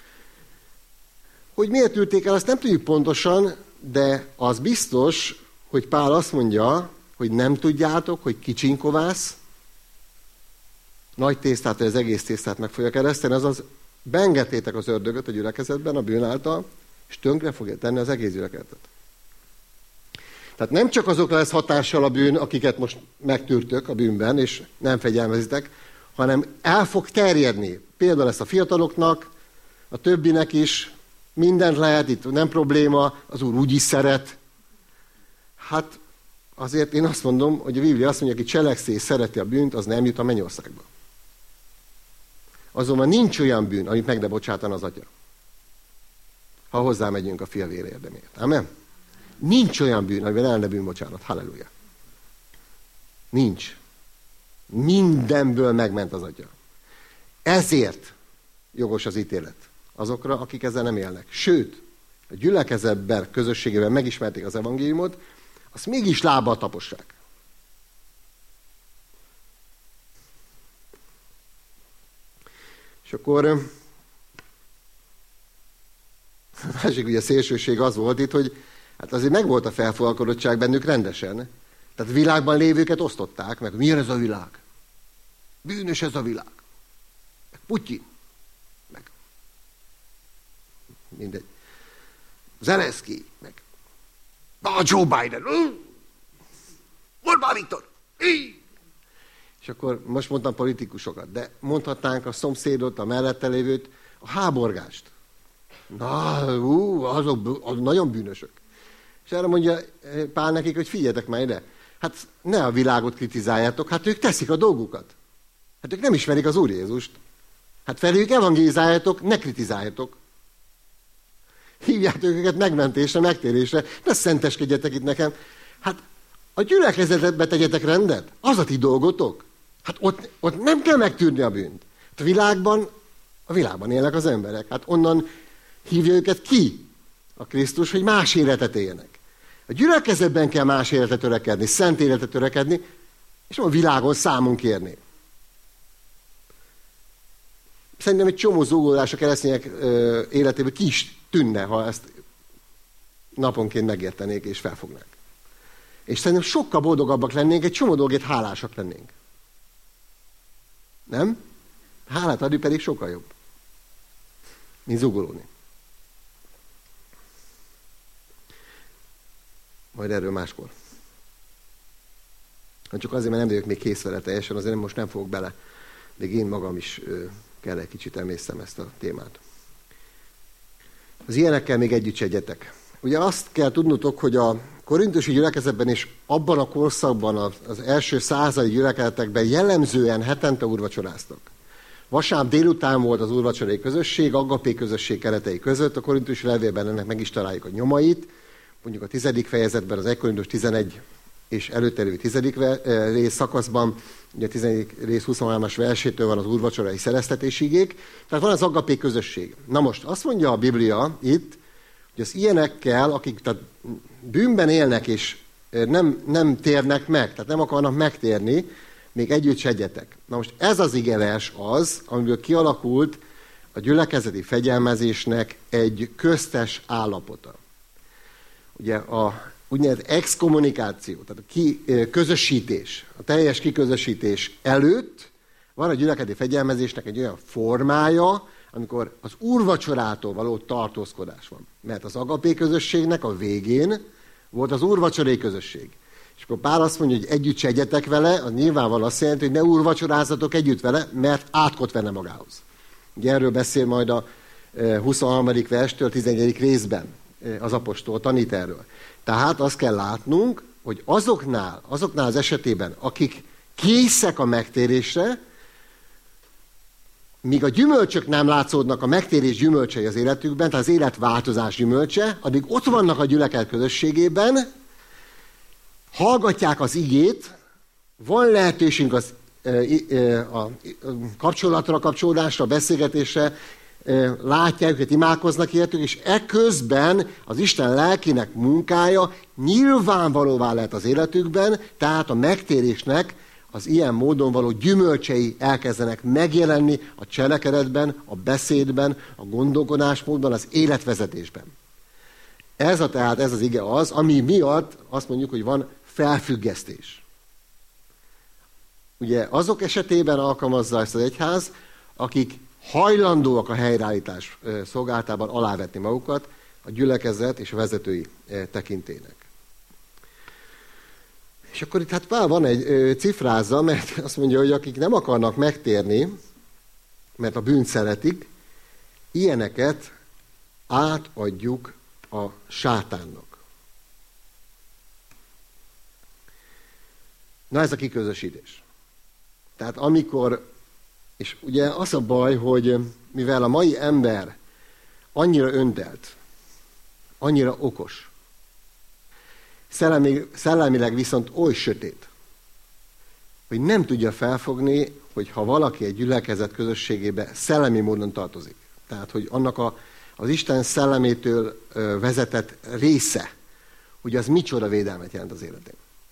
Hogy miért tűrték el, azt nem tudjuk pontosan, de az biztos, hogy Pál azt mondja, hogy nem tudjátok, hogy kicsinkovász, nagy tésztát, vagy az egész tésztát meg fogja kereszteni, azaz beengedtétek az ördögöt a gyülekezetben a bűn által, és tönkre fogja tenni az egész gyülekezetet. Tehát nem csak azokra lesz hatással a bűn, akiket most megtűrtök a bűnben, és nem fegyelmezitek, hanem el fog terjedni. Például lesz a fiataloknak, a többinek is, mindent lehet, itt nem probléma, az Úr úgy is szeret. Hát azért én azt mondom, hogy a Biblia azt mondja, aki cselekszi és szereti a bűnt, az nem jut a mennyországba. Azonban nincs olyan bűn, amit meg ne bocsátan az Atya. Ha hozzámegyünk a fia vére érdemért. Amen? Nincs olyan bűn, amiben el ne bűnbocsánat. Halleluja. Nincs. Mindenből megment az Atya. Ezért jogos az ítélet azokra, akik ezzel nem élnek. Sőt, a gyülekezetben közösségében megismerték az evangéliumot, azt mégis lábbal tapossák. És akkor a másik ugye szélsőség az volt itt, hogy hát azért megvolt a felfogalkodottság bennük rendesen. Tehát a világban lévőket osztották, meg milyen ez a világ? Bűnös ez a világ. Meg Putyin. Meg mindegy. Zelenszky. Meg a Joe Biden. Orbán Viktor. És akkor most mondtam politikusokat, de mondhatnánk a szomszédot, a mellette lévőt, a háborgást. Na, ú, azok, azok nagyon bűnösök. És erre mondja Pál nekik, hogy figyeljetek már ide. Hát ne a világot kritizáljátok, hát ők teszik a dolgukat. Hát ők nem ismerik az Úr Jézust. Hát felőjük evangélizáljátok, ne kritizáljátok. Hívjátok őket megmentésre, megtérésre, ne szenteskedjetek itt nekem. Hát a gyülekezetbe tegyetek rendet, az a ti dolgotok. Hát ott, ott nem kell megtűrni a bűnt. Hát a világban, a világban élnek az emberek. Hát onnan hívja őket ki a Krisztus, hogy más életet éljenek. A gyülekezetben kell más életet törekedni, szent életet törekedni, és a világon számon kérni. Szerintem egy csomó zúgódás a keresztények életében ki is tűnne, ha ezt naponként megértenék és felfognák. És szerintem sokkal boldogabbak lennénk, egy csomó dolgét hálásak lennénk. Nem? Hálát adni pedig sokkal jobb, mint zugolódni. Majd erről máskor. Csak azért, mert nem vagyok még kész vele teljesen, azért most nem fogok bele. Még én magam is ö, kell egy kicsit emésztem ezt a témát. Az ilyenekkel még együtt segyetek. Ugye azt kell tudnotok, hogy a korintusi gyülekezetben és abban a korszakban, az első századi gyülekezetekben jellemzően hetente úrvacsoráztak. Vasárnap délután volt az úrvacsorai közösség, agapé közösség keretei között, a korintusi levélben ennek meg is találjuk a nyomait, mondjuk a tizedik fejezetben, az egy Korintus tizenegy és előtte lévő tizedik rész szakaszban, ugye a tizedik rész huszonhármas versétől van az úrvacsorai szereztetési igék, tehát van az agapé közösség. Na most azt mondja a Biblia itt, hogy az ilyenekkel, akik tehát bűnben élnek és nem, nem térnek meg, tehát nem akarnak megtérni, még együtt segyetek. Na most ez az igevers az, amiből kialakult a gyülekezeti fegyelmezésnek egy köztes állapota. Ugye a úgynevezett exkommunikáció, tehát a ki, közösítés, a teljes kiközösítés előtt van a gyülekezeti fegyelmezésnek egy olyan formája, amikor az úrvacsorától való tartózkodás van. Mert az agapé közösségnek a végén volt az úrvacsorai közösség. És akkor Pál azt mondja, hogy együtt segyetek vele, az nyilvánvalóan azt jelenti, hogy ne úrvacsorázzatok együtt vele, mert átkot venne magához. Ugye erről beszél majd a huszonharmadik verstől tizenegyedik részben az apostol, tanít erről. Tehát azt kell látnunk, hogy azoknál, azoknál az esetében, akik készek a megtérésre, míg a gyümölcsök nem látszódnak, a megtérés gyümölcsei az életükben, tehát az életváltozás gyümölcse, addig ott vannak a gyülekezet közösségében, hallgatják az igét, van lehetőségünk az, a, a kapcsolatra, kapcsolódásra, a beszélgetésre, látják őket, imádkoznak értük, és eközben az Isten lelkének munkája nyilvánvalóvá lehet az életükben, tehát a megtérésnek az ilyen módon való gyümölcsei elkezdenek megjelenni a cselekedetben, a beszédben, a gondolkodásmódban, az életvezetésben. Ez a tehát, ez az ige az, ami miatt azt mondjuk, hogy van felfüggesztés. Ugye azok esetében alkalmazza ezt az egyház, akik hajlandóak a helyreállítás szolgálatában alávetni magukat a gyülekezet és a vezetői tekintének. És akkor itt hát Pál van egy ö, cifrázza, mert azt mondja, hogy akik nem akarnak megtérni, mert a bűnt szeretik, ilyeneket átadjuk a sátánnak. Na ez a kiközösítés. Tehát amikor, és ugye az a baj, hogy mivel a mai ember annyira öntelt, annyira okos, szellemi, szellemileg viszont oly sötét, hogy nem tudja felfogni, hogy ha valaki egy gyülekezet közösségébe szellemi módon tartozik, tehát hogy annak a, az Isten szellemétől ö, vezetett része, hogy az micsoda védelmet jelent az életén.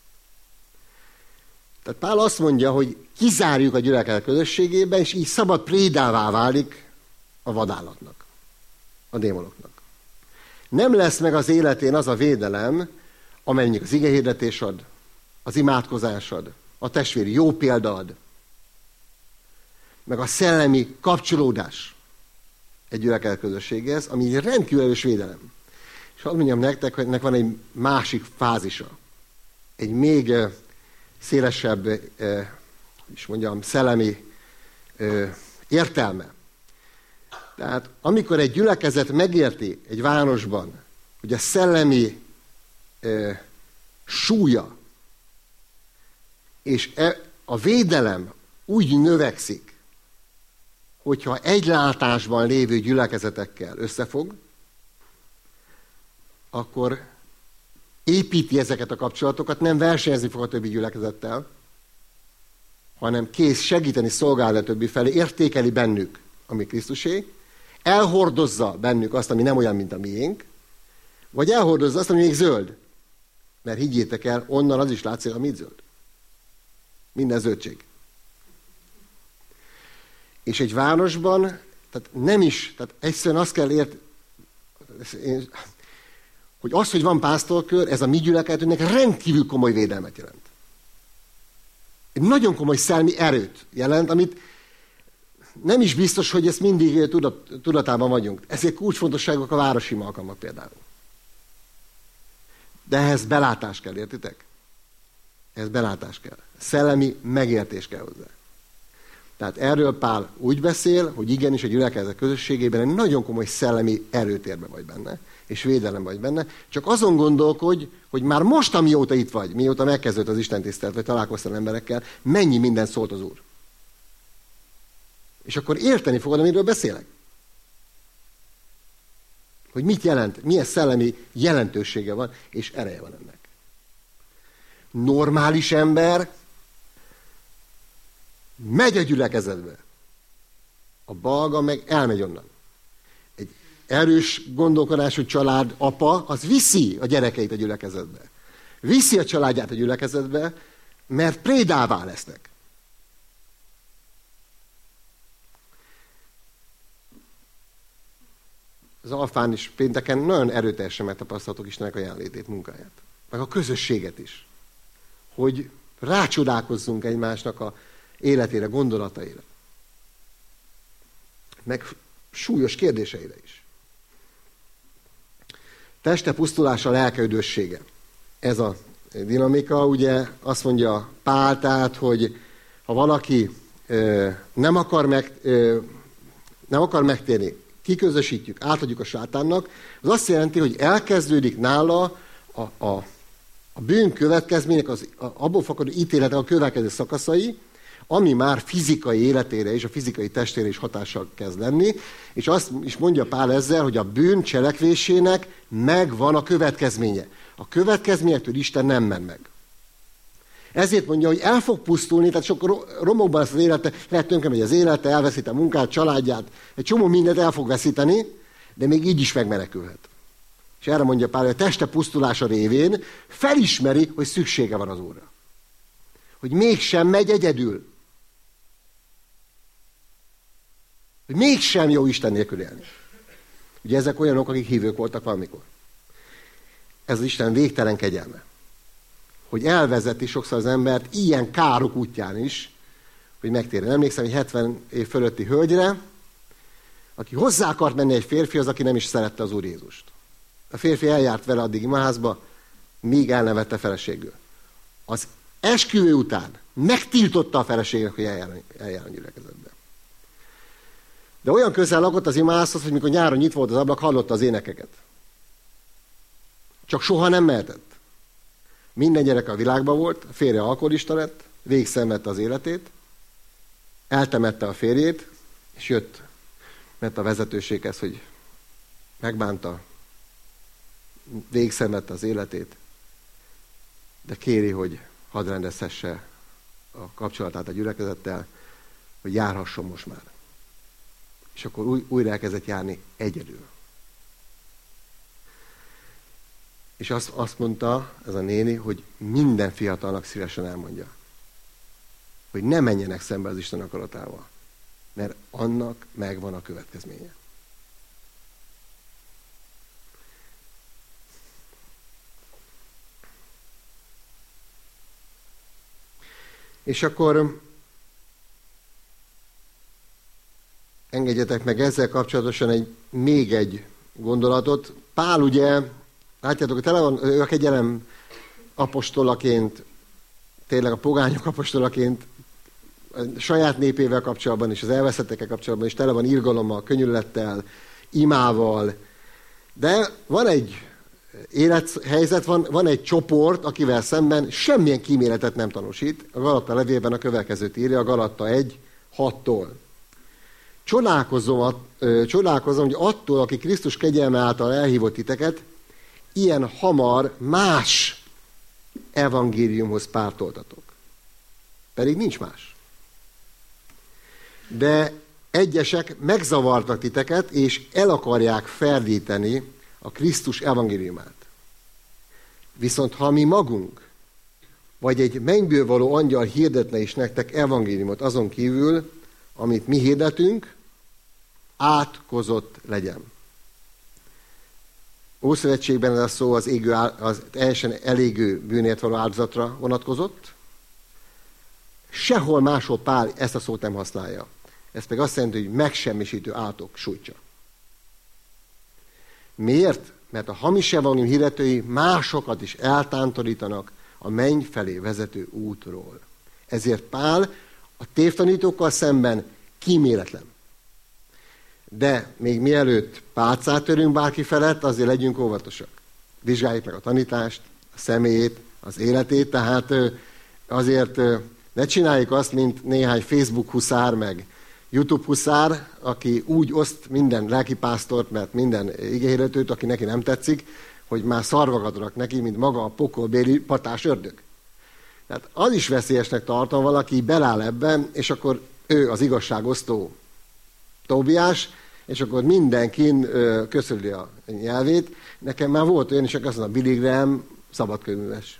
Tehát Pál azt mondja, hogy kizárjuk a gyülekezet közösségébe, és így szabad prédává válik a vadállatnak, a démonoknak. Nem lesz meg az életén az a védelem, amelynek az igehirdetés ad, az imádkozás ad, a testvéri jó példa ad, meg a szellemi kapcsolódás egy gyülekezet közösséghez, ami egy rendkívül erős védelem. És hadd mondjam nektek, hogy ennek van egy másik fázisa. Egy még szélesebb, és mondjam, szellemi értelme. Tehát amikor egy gyülekezet megérti egy városban, hogy a szellemi súlya és a védelem úgy növekszik, hogyha egy látásban lévő gyülekezetekkel összefog, akkor építi ezeket a kapcsolatokat, nem versenyezni fog a többi gyülekezettel, hanem kész segíteni, szolgálni a többi felé, értékeli bennük, ami Krisztusé, elhordozza bennük azt, ami nem olyan, mint a miénk, vagy elhordozza azt, ami még zöld. Mert higgyétek el, onnan az is látszik, ami zöld. Minden zöldség. És egy városban, tehát nem is, tehát egyszerűen azt kell ért, hogy az, hogy van pásztorkör, ez a mi gyülekezetünknek rendkívül komoly védelmet jelent. Egy nagyon komoly szellemi erőt jelent, amit nem is biztos, hogy ezt mindig tudat, tudatában vagyunk. Ezért kulcsfontosságok a városi alkalmak például. De ehhez belátás kell, értitek? Ehhez belátás kell. Szellemi megértés kell hozzá. Tehát erről Pál úgy beszél, hogy igenis a gyülekezet közösségében egy nagyon komoly szellemi erőtérbe vagy benne, és védelem vagy benne. Csak azon gondolkodj, hogy már most, amióta itt vagy, mióta megkezdődött az istentisztelet, vagy találkoztál emberekkel, mennyi minden szólt az Úr. És akkor érteni fogod, amiről beszélek. Hogy mit jelent, milyen szellemi jelentősége van, és ereje van ennek. Normális ember megy a gyülekezetbe. A balga meg elmegy onnan. Egy erős gondolkodású család, apa, az viszi a gyerekeit a gyülekezetbe. Viszi a családját a gyülekezetbe, mert prédává lesznek. Az Alfán is pénteken nagyon erőteljesen megtapasztaltok Istennek a jelenlétét, munkáját. Meg a közösséget is. Hogy rácsodálkozzunk egymásnak a életére, gondolataira. Meg súlyos kérdéseire is. Teste pusztulása, lelke üdvössége. Ez a dinamika, ugye azt mondja Pál, tehát, hogy ha valaki ö, nem, akar meg, ö, nem akar megtérni, kiközösítjük, átadjuk a sátánnak, az azt jelenti, hogy elkezdődik nála a, a, a bűn következmények, az, a, abból fakadó ítéletek a következő szakaszai, ami már fizikai életére és a fizikai testére is hatással kezd lenni, és azt is mondja Pál ezzel, hogy a bűn cselekvésének megvan a következménye. A következményektől Isten nem men meg. Ezért mondja, hogy el fog pusztulni, tehát sok romokban lesz az élete, lehet tönkremegy az élete, elveszít a munkát, családját, egy csomó mindent el fog veszíteni, de még így is megmenekülhet. És erre mondja Pál, hogy a teste pusztulása révén felismeri, hogy szüksége van az Úrra. Hogy mégsem megy egyedül. Hogy mégsem jó Isten nélkül élni. Ugye ezek olyanok, akik hívők voltak valamikor. Ez az Isten végtelen kegyelme. Hogy elvezeti sokszor az embert ilyen károk útján is, hogy megtérjen. Emlékszem egy hetven év fölötti hölgyre, aki hozzá akart menni egy férfihoz, aki nem is szerette az Úr Jézust. A férfi eljárt vele addig imaházba, míg elnevette feleségül. az esküvő után megtiltotta a feleségnek, hogy eljárjon, eljárjon gyülekezetbe. De olyan közel lakott az imászhoz, hogy mikor nyáron nyitva volt az ablak, hallotta az énekeket. Csak soha nem mehetett. Minden gyerek a világban volt, a férje alkoholista lett, végigszenvedte az életét, eltemette a férjét, és jött, ment a vezetőséghez, hogy megbánta, végigszenvedte az életét, de kéri, hogy hadd rendezhesse a kapcsolatát a gyülekezettel, hogy járhasson most már. És akkor új, újra elkezdett járni egyedül. És azt, azt mondta ez a néni, hogy minden fiatalnak szívesen elmondja, hogy ne menjenek szembe az Isten akaratával, mert annak megvan a következménye. És akkor engedjetek meg ezzel kapcsolatosan egy, még egy gondolatot. Pál ugye, látjátok, tele van, ők egy elem apostolaként, tényleg a pogányok apostolaként, a saját népével kapcsolatban és az elveszettekkel kapcsolatban is tele van irgalommal, könyörülettel, imával. De van egy élethelyzet, van, van egy csoport, akivel szemben semmilyen kíméletet nem tanúsít. A Galatta levélben a következőt írja, a Galatta egy hattól. Csodálkozom, csodálkozom, hogy attól, aki Krisztus kegyelme által elhívott titeket, ilyen hamar más evangéliumhoz pártoltatok. Pedig nincs más. De egyesek megzavartak titeket, és el akarják ferdíteni a Krisztus evangéliumát. Viszont ha mi magunk, vagy egy mennyből való angyal hirdetne is nektek evangéliumot azon kívül, amit mi hirdetünk, átkozott legyen. Ószövetségben ez a szó az, égő, az teljesen elégő bűnért való áldozatra vonatkozott. Sehol máshol Pál ezt a szót nem használja. Ez pedig azt jelenti, hogy megsemmisítő átok sújtja. Miért? Mert a hamis evangélium hirdetői másokat is eltántorítanak a menny felé vezető útról. Ezért Pál a tévtanítókkal szemben kíméletlen. De még mielőtt pálcát törünk bárki felett, azért legyünk óvatosak. Vizsgáljuk meg a tanítást, a személyét, az életét, tehát azért ne csináljuk azt, mint néhány Facebook huszár, meg YouTube huszár, aki úgy oszt minden lelkipásztort, mert minden igehirdetőt, aki neki nem tetszik, hogy már szarvakat rak neki, mint maga a pokolbéli patás ördög. Tehát az is veszélyesnek tartom, valaki beláll ebben, és akkor ő az igazságosztó Tóbiás, és akkor mindenkin ö, köszöli a nyelvét. Nekem már volt olyan is, aki azt mondta, Billy Graham szabadkőműves.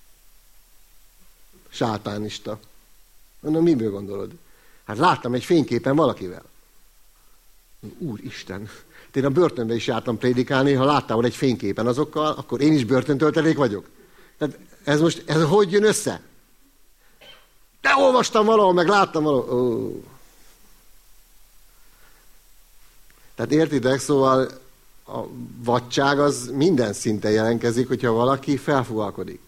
Sátánista. Mondom, miből gondolod? Hát láttam egy fényképen valakivel. Úristen! Én a börtönbe is jártam prédikálni, ha láttál egy fényképen azokkal, akkor én is börtöntöltelék vagyok. Tehát ez most, ez hogy jön össze? De olvastam valahol, meg láttam valahol. Ó. Tehát értitek, szóval a vadság az minden szinten jelentkezik, hogyha valaki felfúvalkodik.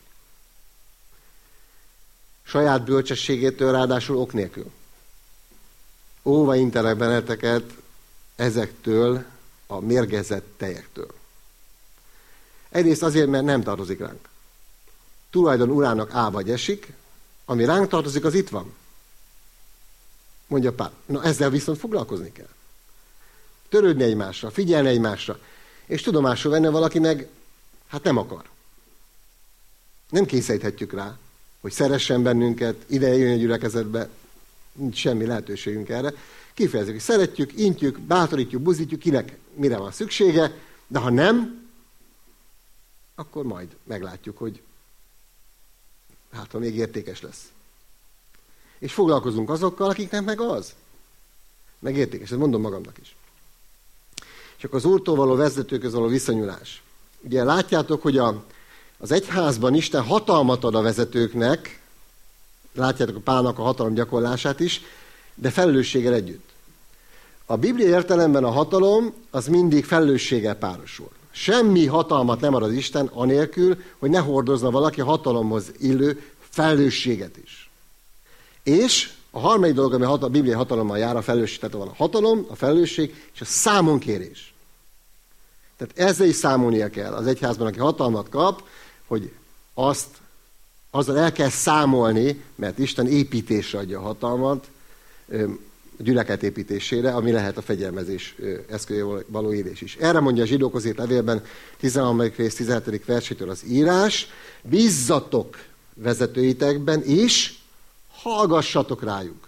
Saját bölcsességétől ráadásul ok nélkül. Óva intelek benneteket ezektől a mérgezett tejektől. Egyrészt azért, mert nem tartozik ránk. Tulajdon urának áll vagy esik, ami ránk tartozik, az itt van. Mondja Pál. Na ezzel viszont foglalkozni kell. Törődni egymásra, figyelni egymásra, és tudomásul venni, valaki meg hát nem akar. Nem kényszeríthetjük rá, hogy szeressen bennünket, ide jön a gyülekezetbe, nincs semmi lehetőségünk erre. Kifejezzük, hogy szeretjük, intjük, bátorítjuk, buzdítjuk, kinek mire van szüksége, de ha nem, akkor majd meglátjuk, hogy hát ha még értékes lesz. És foglalkozunk azokkal, akiknek meg az. Meg értékes, ezt mondom magamnak is. És akkor az Úrtól való vezetőköz való viszonyulás. Ugye látjátok, hogy a, az egyházban Isten hatalmat ad a vezetőknek, látjátok a Pálnak a hatalom gyakorlását is, de felelősséggel együtt. A Biblia értelemben a hatalom az mindig felelősséggel párosul. Semmi hatalmat nem ad az Isten anélkül, hogy ne hordozna valaki hatalomhoz illő felelősséget is. És a harmadik dolog, ami a bibliai hatalommal jár, a felelősség, tehát van a hatalom, a felelősség és a számonkérés. Tehát ezzel is számolnia kell az egyházban, aki hatalmat kap, hogy azt, azzal el kell számolni, mert Isten építésre adja a hatalmat, a gyülekezet építésére, ami lehet a fegyelmezés eszközével való élés is. Erre mondja a Zsidókhoz írt levélben tizenharmadik rész tizenhetedik versétől az írás: bízzatok vezetőitekben, és hallgassatok rájuk.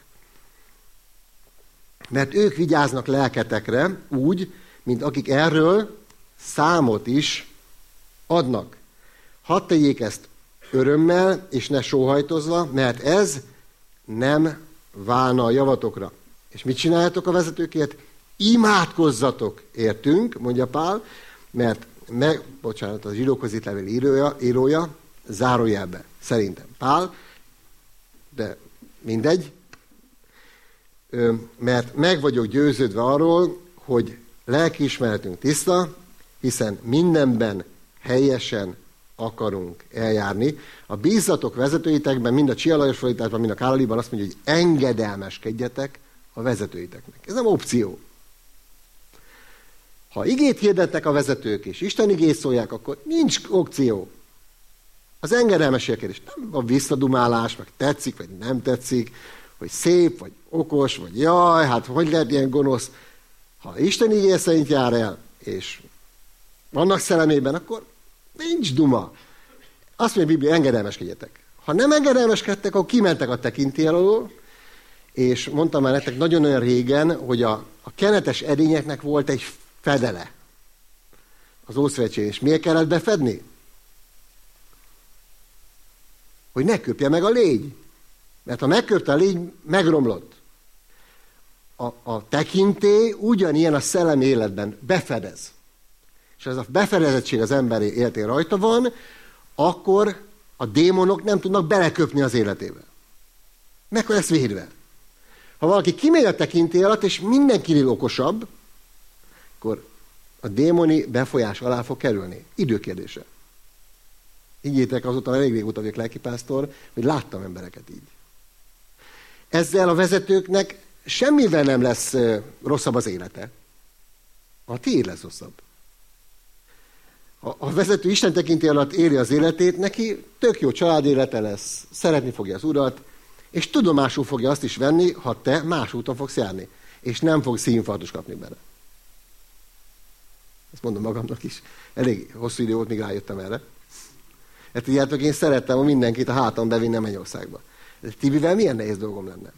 Mert ők vigyáznak lelketekre úgy, mint akik erről számot is adnak. Hadd tegyék ezt örömmel, és ne sóhajtozva, mert ez nem válna a javatokra. És mit csináljátok a vezetőkért? Imádkozzatok, értünk, mondja Pál, mert meg, bocsánat, a Zsidókhoz írt levél írója, írója zárójelbe, szerintem Pál, de mindegy, mert meg vagyok győződve arról, hogy lelkiismeretünk tiszta, hiszen mindenben helyesen akarunk eljárni. A bízzatok vezetőitekben, mind a Csialajos fordításban, mind a Kálaliban azt mondja, hogy engedelmeskedjetek a vezetőiteknek. Ez nem opció. Ha igét hirdetnek a vezetők, és Isten igét szólják, akkor nincs opció. Az engedelmességkedés nem a visszadumálás, meg tetszik, vagy nem tetszik, hogy szép, vagy okos, vagy jaj, hát hogy lehet ilyen gonosz. Ha Isten igéje szerint jár el, és vannak szellemében, akkor nincs duma. Azt mondja a Biblia, engedelmeskedjetek. Ha nem engedelmeskedtek, akkor kimentek a tekintély alól, és mondtam már nektek nagyon olyan régen, hogy a, a kenetes edényeknek volt egy fedele az Ószövetségén. És miért kellett befedni? Hogy ne köpje meg a légy. Mert ha megköpte a légy, megromlott. A, a tekintély ugyanilyen a szellemi életben befedez. És ez a befedezettség az emberi életén rajta van, akkor a démonok nem tudnak beleköpni az életébe. Meg lesz védve. Ha valaki kimegy a tekintély alatt, és mindenkinél okosabb, akkor a démoni befolyás alá fog kerülni. Időkérdése. Higgyétek, azóta elég régóta vagyok lelkipásztor, hogy láttam embereket így. Ezzel a vezetőknek semmivel nem lesz rosszabb az élete. A tiéd lesz rosszabb. Ha a vezető Isten tekintély alatt éli az életét, neki tök jó családélete lesz, szeretni fogja az Urat, és tudomásul fogja azt is venni, ha te más úton fogsz járni, és nem fogsz szívinfarktus kapni bele. Ezt mondom magamnak is. Elég hosszú idő volt, míg rájöttem erre. Hát tudjátok, én szerettem, ha mindenkit a hátam bevinne Mennyországba. De Tibivel milyen nehéz dolgom lenne?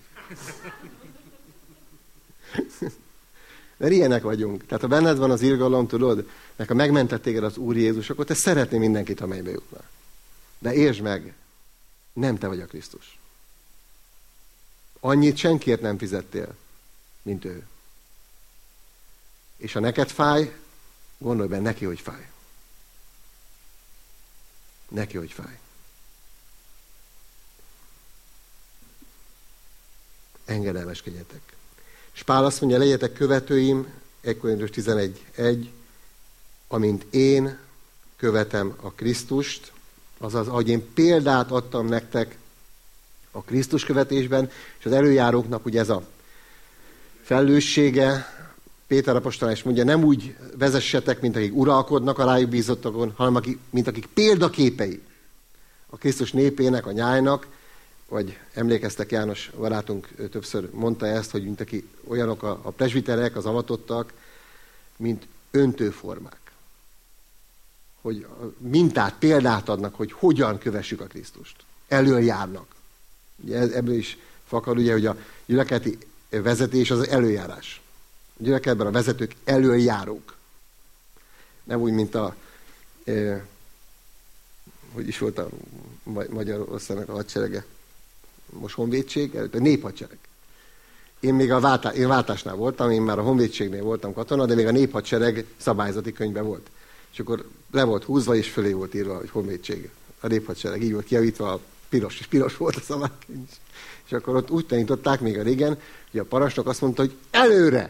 Mert ilyenek vagyunk. Tehát ha benned van az irgalom, tudod, meg ha megmentett téged az Úr Jézus, akkor te szeretnél mindenkit, ha mennybe jutna. De értsd meg, nem te vagy a Krisztus. Annyit senkiért nem fizettél, mint ő. És ha neked fáj, gondolj benne neki, hogy fáj. Neki, hogy fáj. Engedelmeskedjetek. És Pál azt mondja, legyetek követőim, egy Korintus tizenegy egy, amint én követem a Krisztust, azaz, ahogy én példát adtam nektek a Krisztus követésben, és az előjáróknak ugye ez a felelőssége, Péter apostol is mondja, nem úgy vezessetek, mint akik uralkodnak a rájuk bízottokon, hanem akik, mint akik példaképei a Krisztus népének, a nyájnak, vagy emlékeztek, János barátunk többször mondta ezt, hogy mint aki olyanok a, a presbiterek, az avatottak, mint öntőformák. Hogy mintát, példát adnak, hogy hogyan kövessük a Krisztust. Elől járnak. Ugye ebből is fakad, ugye, hogy a gyülekezeti vezetés az előjárás. A gyülekezetben a vezetők előjárók. Nem úgy, mint a e, hogy is volt a Magyarországnak a hadserege. Most honvédség, a néphadsereg. Én még a váltá, én váltásnál voltam, én már a honvédségnél voltam katona, de még a néphadsereg szabályzati könyvben volt. És akkor le volt húzva, és fölé volt írva, hogy honvédség. A néphadsereg így volt kijavítva, a piros, és piros volt a szabálykönyv. És akkor ott úgy tanították még a régen, hogy a parancsnok azt mondta, hogy előre!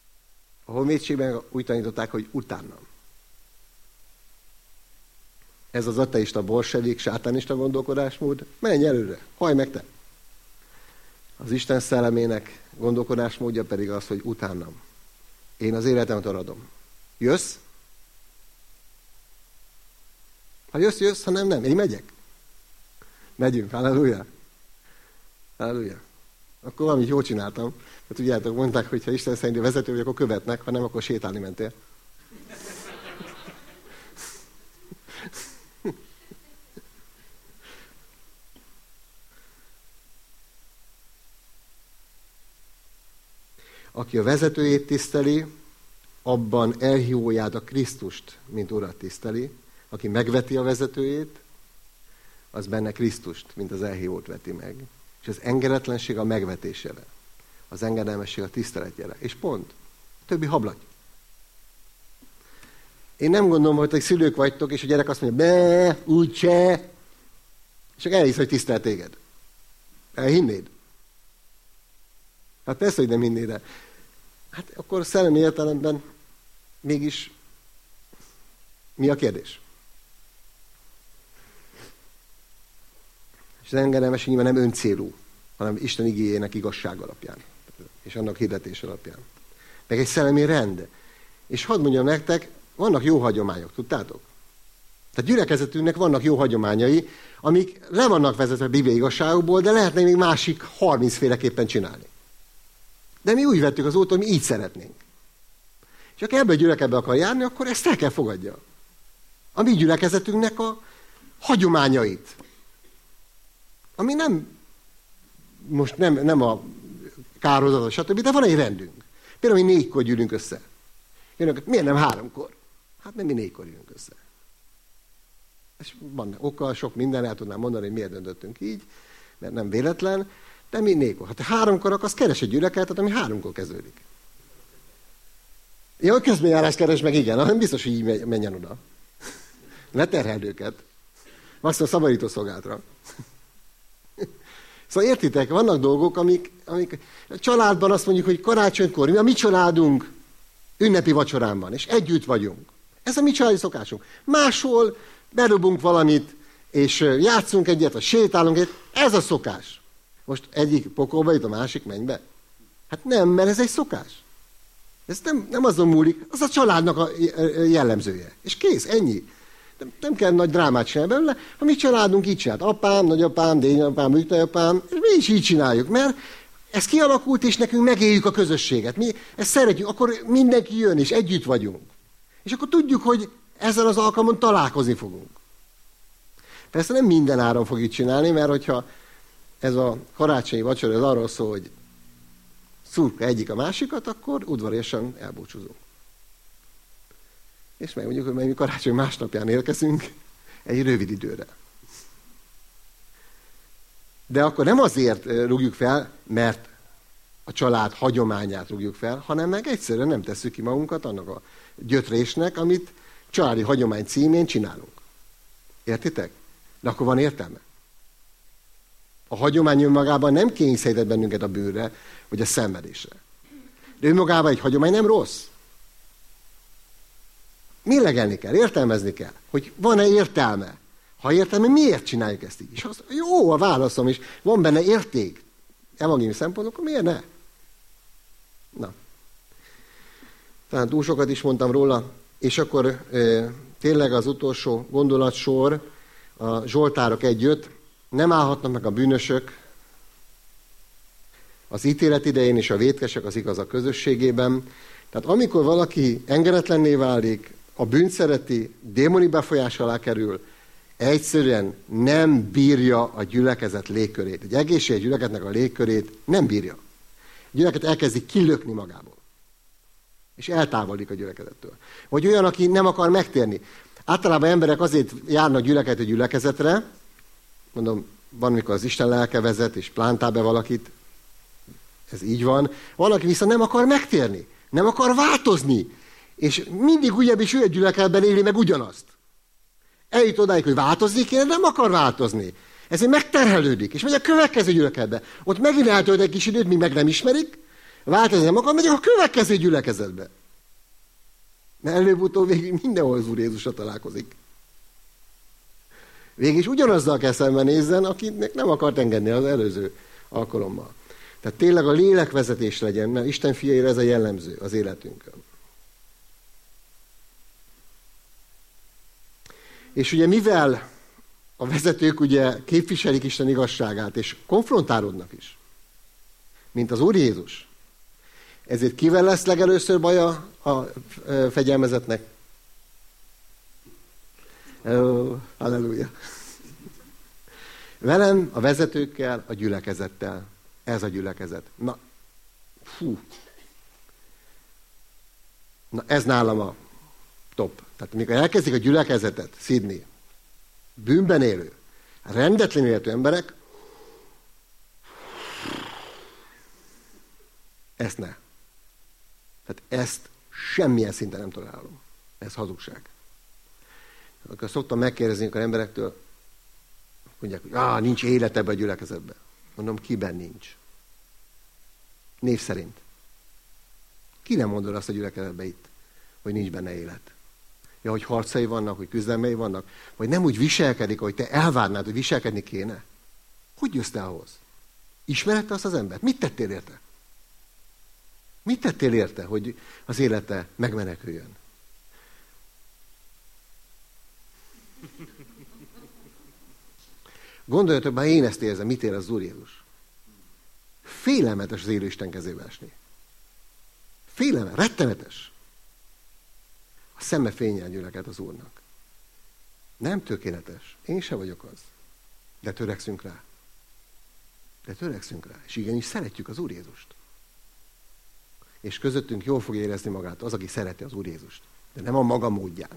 A honvédségben úgy tanították, hogy utána. Ez az ateista, bolsevik, sátánista gondolkodásmód, menj előre, hajj meg te. Az Isten szellemének gondolkodásmódja pedig az, hogy utánam. Én az életemet adom. Jössz? Ha jössz, jössz, ha nem, nem. Én megyek. Megyünk, halleluja. Halleluja. Akkor valamit jól csináltam. Hát tudjátok, mondták, hogy ha Isten szerinti vezető vagy, akkor követnek, ha nem, akkor sétálni mentél. Aki a vezetőjét tiszteli, abban elhívóját a Krisztust, mint Urat tiszteli. Aki megveti a vezetőjét, az benne Krisztust, mint az elhívót veti meg. És az engedetlenség a megvetés jele. Az engedelmesség a tisztelet jele. És pont. A többi hablagy. Én nem gondolom, hogy szülők vagytok, és a gyerek azt mondja, be, úgyse, és csak elhisz, hogy tisztel téged. Elhinnéd? Hát persze, hogy nem hinnéd el. Hát akkor szellemi értelemben mégis mi a kérdés? És az engedelmesség nyilván nem öncélú, hanem Isten igéjének igazság alapján, és annak hirdetés alapján. Meg egy szellemi rend. És hadd mondjam nektek, vannak jó hagyományok, tudtátok? Tehát gyülekezetünknek vannak jó hagyományai, amik le vannak vezetve bibliai igazságokból, de lehetne még másik harmincféleképpen csinálni. De mi úgy vettük az óta, hogy mi így szeretnénk. És aki ebbe a gyülekezetbe akar járni, akkor ezt el kell fogadja. A mi gyülekezetünknek a hagyományait. Ami nem, most nem, nem a kározat, stb., de van egy rendünk. Például mi négykor gyűlünk össze. Jönök, miért nem háromkor? Hát mert mi négykor jönünk össze. És van oka, sok minden, el tudnám mondani, hogy miért döntöttünk így, mert nem véletlen, de mi négykor. Hát háromkor akarsz, keres egy gyülekezetet, ami háromkor kezdődik. Ja, közbenjárás keres meg, igen, hanem biztos, hogy így menjen oda. Ne terheld őket. Maximum szabadító szolgálatra. Szóval értitek, vannak dolgok, amik, amik a családban azt mondjuk, hogy karácsonykor, mi a mi családunk ünnepi vacsorán van, és együtt vagyunk. Ez a mi családi szokásunk. Máshol bedobunk valamit, és játszunk egyet, vagy sétálunk egyet. Ez a szokás. Most egyik pokolba jut, a másik mennybe? Hát nem, mert ez egy szokás. Ez nem, nem azon múlik, az a családnak a jellemzője. És kész, ennyi. Nem, nem kell nagy drámát csinálni belőle, a mi családunk így csinált. Apám, nagyapám, dédapám, műtőapám, mi is így csináljuk, mert ez kialakult, és nekünk megéljük a közösséget. Mi ezt szeretjük, akkor mindenki jön, és együtt vagyunk. És akkor tudjuk, hogy ezzel az alkalmon találkozni fogunk. Persze nem minden áron fogjuk csinálni, mert hogyha ez a karácsonyi vacsora ez arról szól, hogy szurka egyik a másikat, akkor udvariasan elbúcsúzunk. És megmondjuk, hogy mi karácsony másnapján érkezünk egy rövid időre. De akkor nem azért rúgjuk fel, mert a család hagyományát rúgjuk fel, hanem meg egyszerűen nem tesszük ki magunkat annak a gyötrésnek, amit családi hagyomány címén csinálunk. Értitek? De akkor van értelme. A hagyomány önmagában nem kényszerített bennünket a bűnre, vagy a szenvedésre. De önmagában egy hagyomány nem rossz. Mérlegelni kell, értelmezni kell, hogy van-e értelme. Ha értelme, miért csináljuk ezt így? És azt, jó, a válaszom is, van benne érték. Evangéliumi szempontból, miért ne? Na. Tehát túl sokat is mondtam róla, és akkor e, tényleg az utolsó gondolatsor, a Zsoltárok egy öt, nem állhatnak meg a bűnösök az ítélet idején, és a vétkesek az igazak közösségében. Tehát amikor valaki engedetlenné válik, a bűnt szereti, démoni befolyás alá kerül, egyszerűen nem bírja a gyülekezet légkörét. Egy egészséges gyülekezetnek a légkörét nem bírja. A gyülekezet elkezdi kilökni magából. És eltávolodik a gyülekezettől. Vagy olyan, aki nem akar megtérni. Általában emberek azért járnak gyülekezeti gyülekezetre, mondom, van, mikor az Isten lelke vezet, és plántál be valakit, ez így van. Van, aki viszont nem akar megtérni, nem akar változni, és mindig újabb és újabb gyülekezetben éli meg ugyanazt. Eljut odáig, hogy változni kéne, nem akar változni. Ezért megterhelődik, és megy a következő gyülekezetbe. Ott megint eltölt egy kis időt, míg meg nem ismerik, változni nem akar, megy a következő gyülekezetbe. Mert előbb-utóbb végig mindenhol az Úr Jézusra találkozik. Végig is ugyanazzal kell szembenézzen, akinek nem akart engedni az előző alkalommal. Tehát tényleg a lélekvezetés legyen, mert Isten fiaira ez a jellemző az életünkön. És ugye mivel a vezetők ugye képviselik Isten igazságát, és konfrontálódnak is, mint az Úr Jézus, ezért kivel lesz legelőször baja a fegyelmezetnek? Oh, halleluja! Velem, a vezetőkkel, a gyülekezettel. Ez a gyülekezet. Na, fú. Na, ez nálam a top. Tehát amikor elkezdik a gyülekezetet szidni, bűnben élő, rendetlen életű emberek, ezt ne. Tehát ezt semmilyen szinten nem tolerálom. Ez hazugság. Akkor szoktam megkérdezni a emberektől, mondják, hogy ah, nincs élet ebben a gyülekezetben. Mondom, kiben nincs? Név szerint. Ki nem mondod azt a gyülekezetben itt, hogy nincs benne élet? Ja, hogy harcai vannak, hogy küzdelmei vannak, vagy nem úgy viselkedik, hogy te elvárnád, hogy viselkedni kéne? Hogy jössz te ahhoz? Ismered azt az embert? Mit tettél érte? Mit tettél érte, hogy az élete megmeneküljön? Gondoljatok, már én ezt érzem, mit ér az Úr Jézus? Félelmetes az élő Isten kezébe esni. Félelmetes, rettenetes. A szeme fényel gyülekezet az Úrnak. Nem tökéletes. Én se vagyok az. De törekszünk rá. De törekszünk rá. És igenis szeretjük az Úr Jézust. És közöttünk jól fog érezni magát az, aki szereti az Úr Jézust. De nem a maga módján.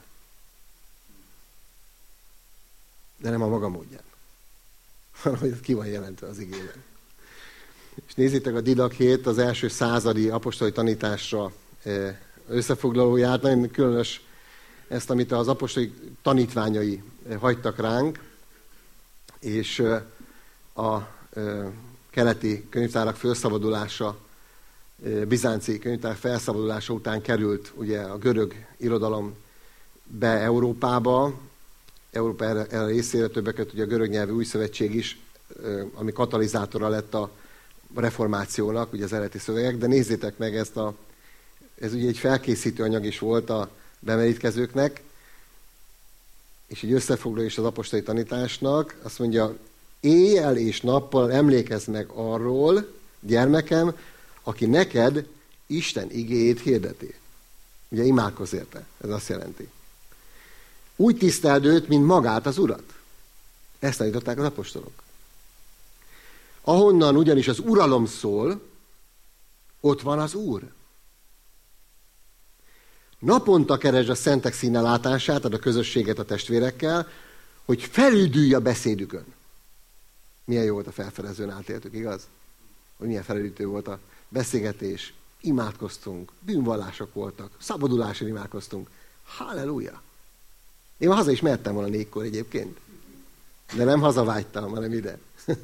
De nem a maga módján. Hogy ki van jelentve az igében. És nézzétek a Didak hét az első századi apostoli tanításra összefoglalóját. Nagyon különös ezt, amit az apostoli tanítványai hagytak ránk, és a keleti könyvtárak felszabadulása, bizánci könyvtárak felszabadulása után került ugye a görög irodalom be Európába, Európa erre részére többek között ugye a görög nyelvű új szövetség is, ami katalizátora lett a reformációnak, ugye az eredeti szövegek, de nézzétek meg ezt a, ez ugye egy felkészítő anyag is volt a bemerítkezőknek, és egy összefoglaló is az apostoli tanításnak, azt mondja, éjjel és nappal emlékezz meg arról, gyermekem, aki neked Isten igéjét hirdeti. Ugye imádkozz érte, ez azt jelenti. Úgy tiszteld őt, mint magát az Urat. Ezt tanították az apostolok. Ahonnan ugyanis az uralom szól, ott van az Úr. Naponta keresd a szentek színelátását, ad a közösséget a testvérekkel, hogy felüdülj a beszédükön. Milyen jó volt a felfedezőn átéltük, igaz? Hogy milyen felüdítő volt a beszélgetés. Imádkoztunk, bűnvallások voltak, szabaduláson imádkoztunk. Halleluja! Én haza is mehettem volna négykor egyébként. De nem hazavágytam, hanem ide.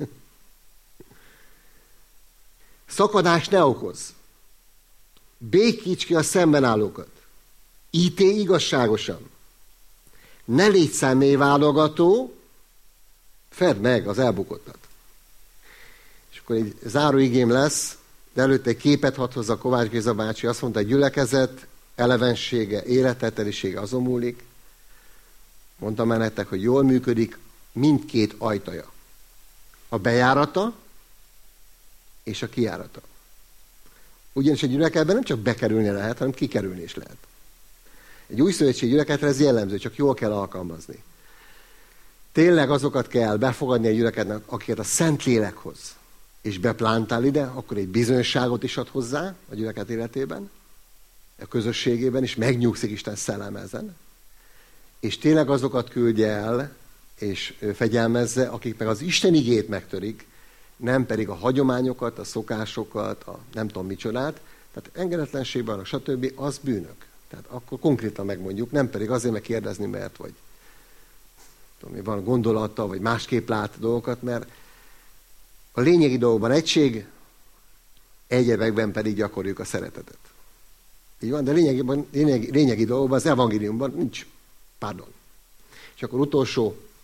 Szakadást ne okoz. Békíts ki a szemben állókat. Ítélj igazságosan. Ne légy személyválogató, fedd meg az elbukottat. És akkor egy záróigém lesz, de előtte egy képet hadd hozzá Kovács Géza bácsi, azt mondta, hogy gyülekezet elevensége, életetelisége azon múlik. Mondtam már nektek, hogy jól működik mindkét ajtaja. A bejárata és a kijárata. Ugyanis egy gyülekezetben nem csak bekerülni lehet, hanem kikerülni is lehet. Egy új szövetség gyülekezetre ez jellemző, csak jól kell alkalmazni. Tényleg azokat kell befogadni a gyülekezetnek, akiket a Szentlélek hoz, és beplántál ide, akkor egy bizonyosságot is ad hozzá a gyülekezet életében, a közösségében, és megnyugszik Isten szelleme ezen. És tényleg azokat küldje el, és fegyelmezze, akik meg az Isten igét megtörik, nem pedig a hagyományokat, a szokásokat, a nem tudom micsodát, tehát engedetlenségben, a stb. Az bűnök. Tehát akkor konkrétan megmondjuk, nem pedig azért meg kérdezni, mert vagy tudom, van gondolata, vagy másképp lát dolgokat, mert a lényegi dolgokban egység, egyebekben pedig gyakoroljuk a szeretetet. Így van, de lényegi, lényegi, lényegi dolgokban, az evangéliumban nincs pardon. És akkor utolsó,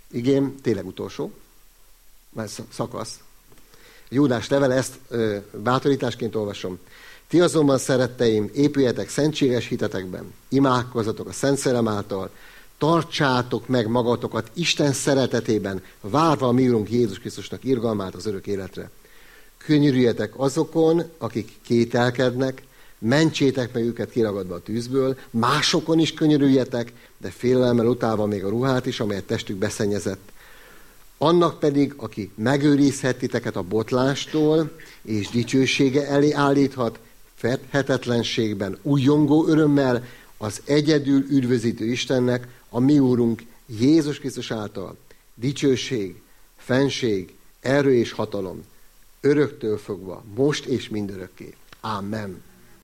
igém tényleg utolsó, már szakasz. Júdás levele, ezt ö, bátorításként olvasom. Ti azonban, szeretteim, épüljetek szentséges hitetekben, imádkozzatok a Szent Szellem által, tartsátok meg magatokat Isten szeretetében, várva a mi Urunk Jézus Krisztusnak irgalmát az örök életre. Könyörüljetek azokon, akik kételkednek, mentsétek meg őket kiragadva a tűzből, másokon is könyörüljetek, de félelemmel utálva még a ruhát is, amelyet testük beszennyezett. Annak pedig, aki megőrizhet titeket a botlástól, és dicsősége elé állíthat, fedhetetlenségben, újjongó örömmel az egyedül üdvözítő Istennek, a mi Úrunk Jézus Krisztus által dicsőség, fenség, erő és hatalom, öröktől fogva, most és mindörökké. Amen.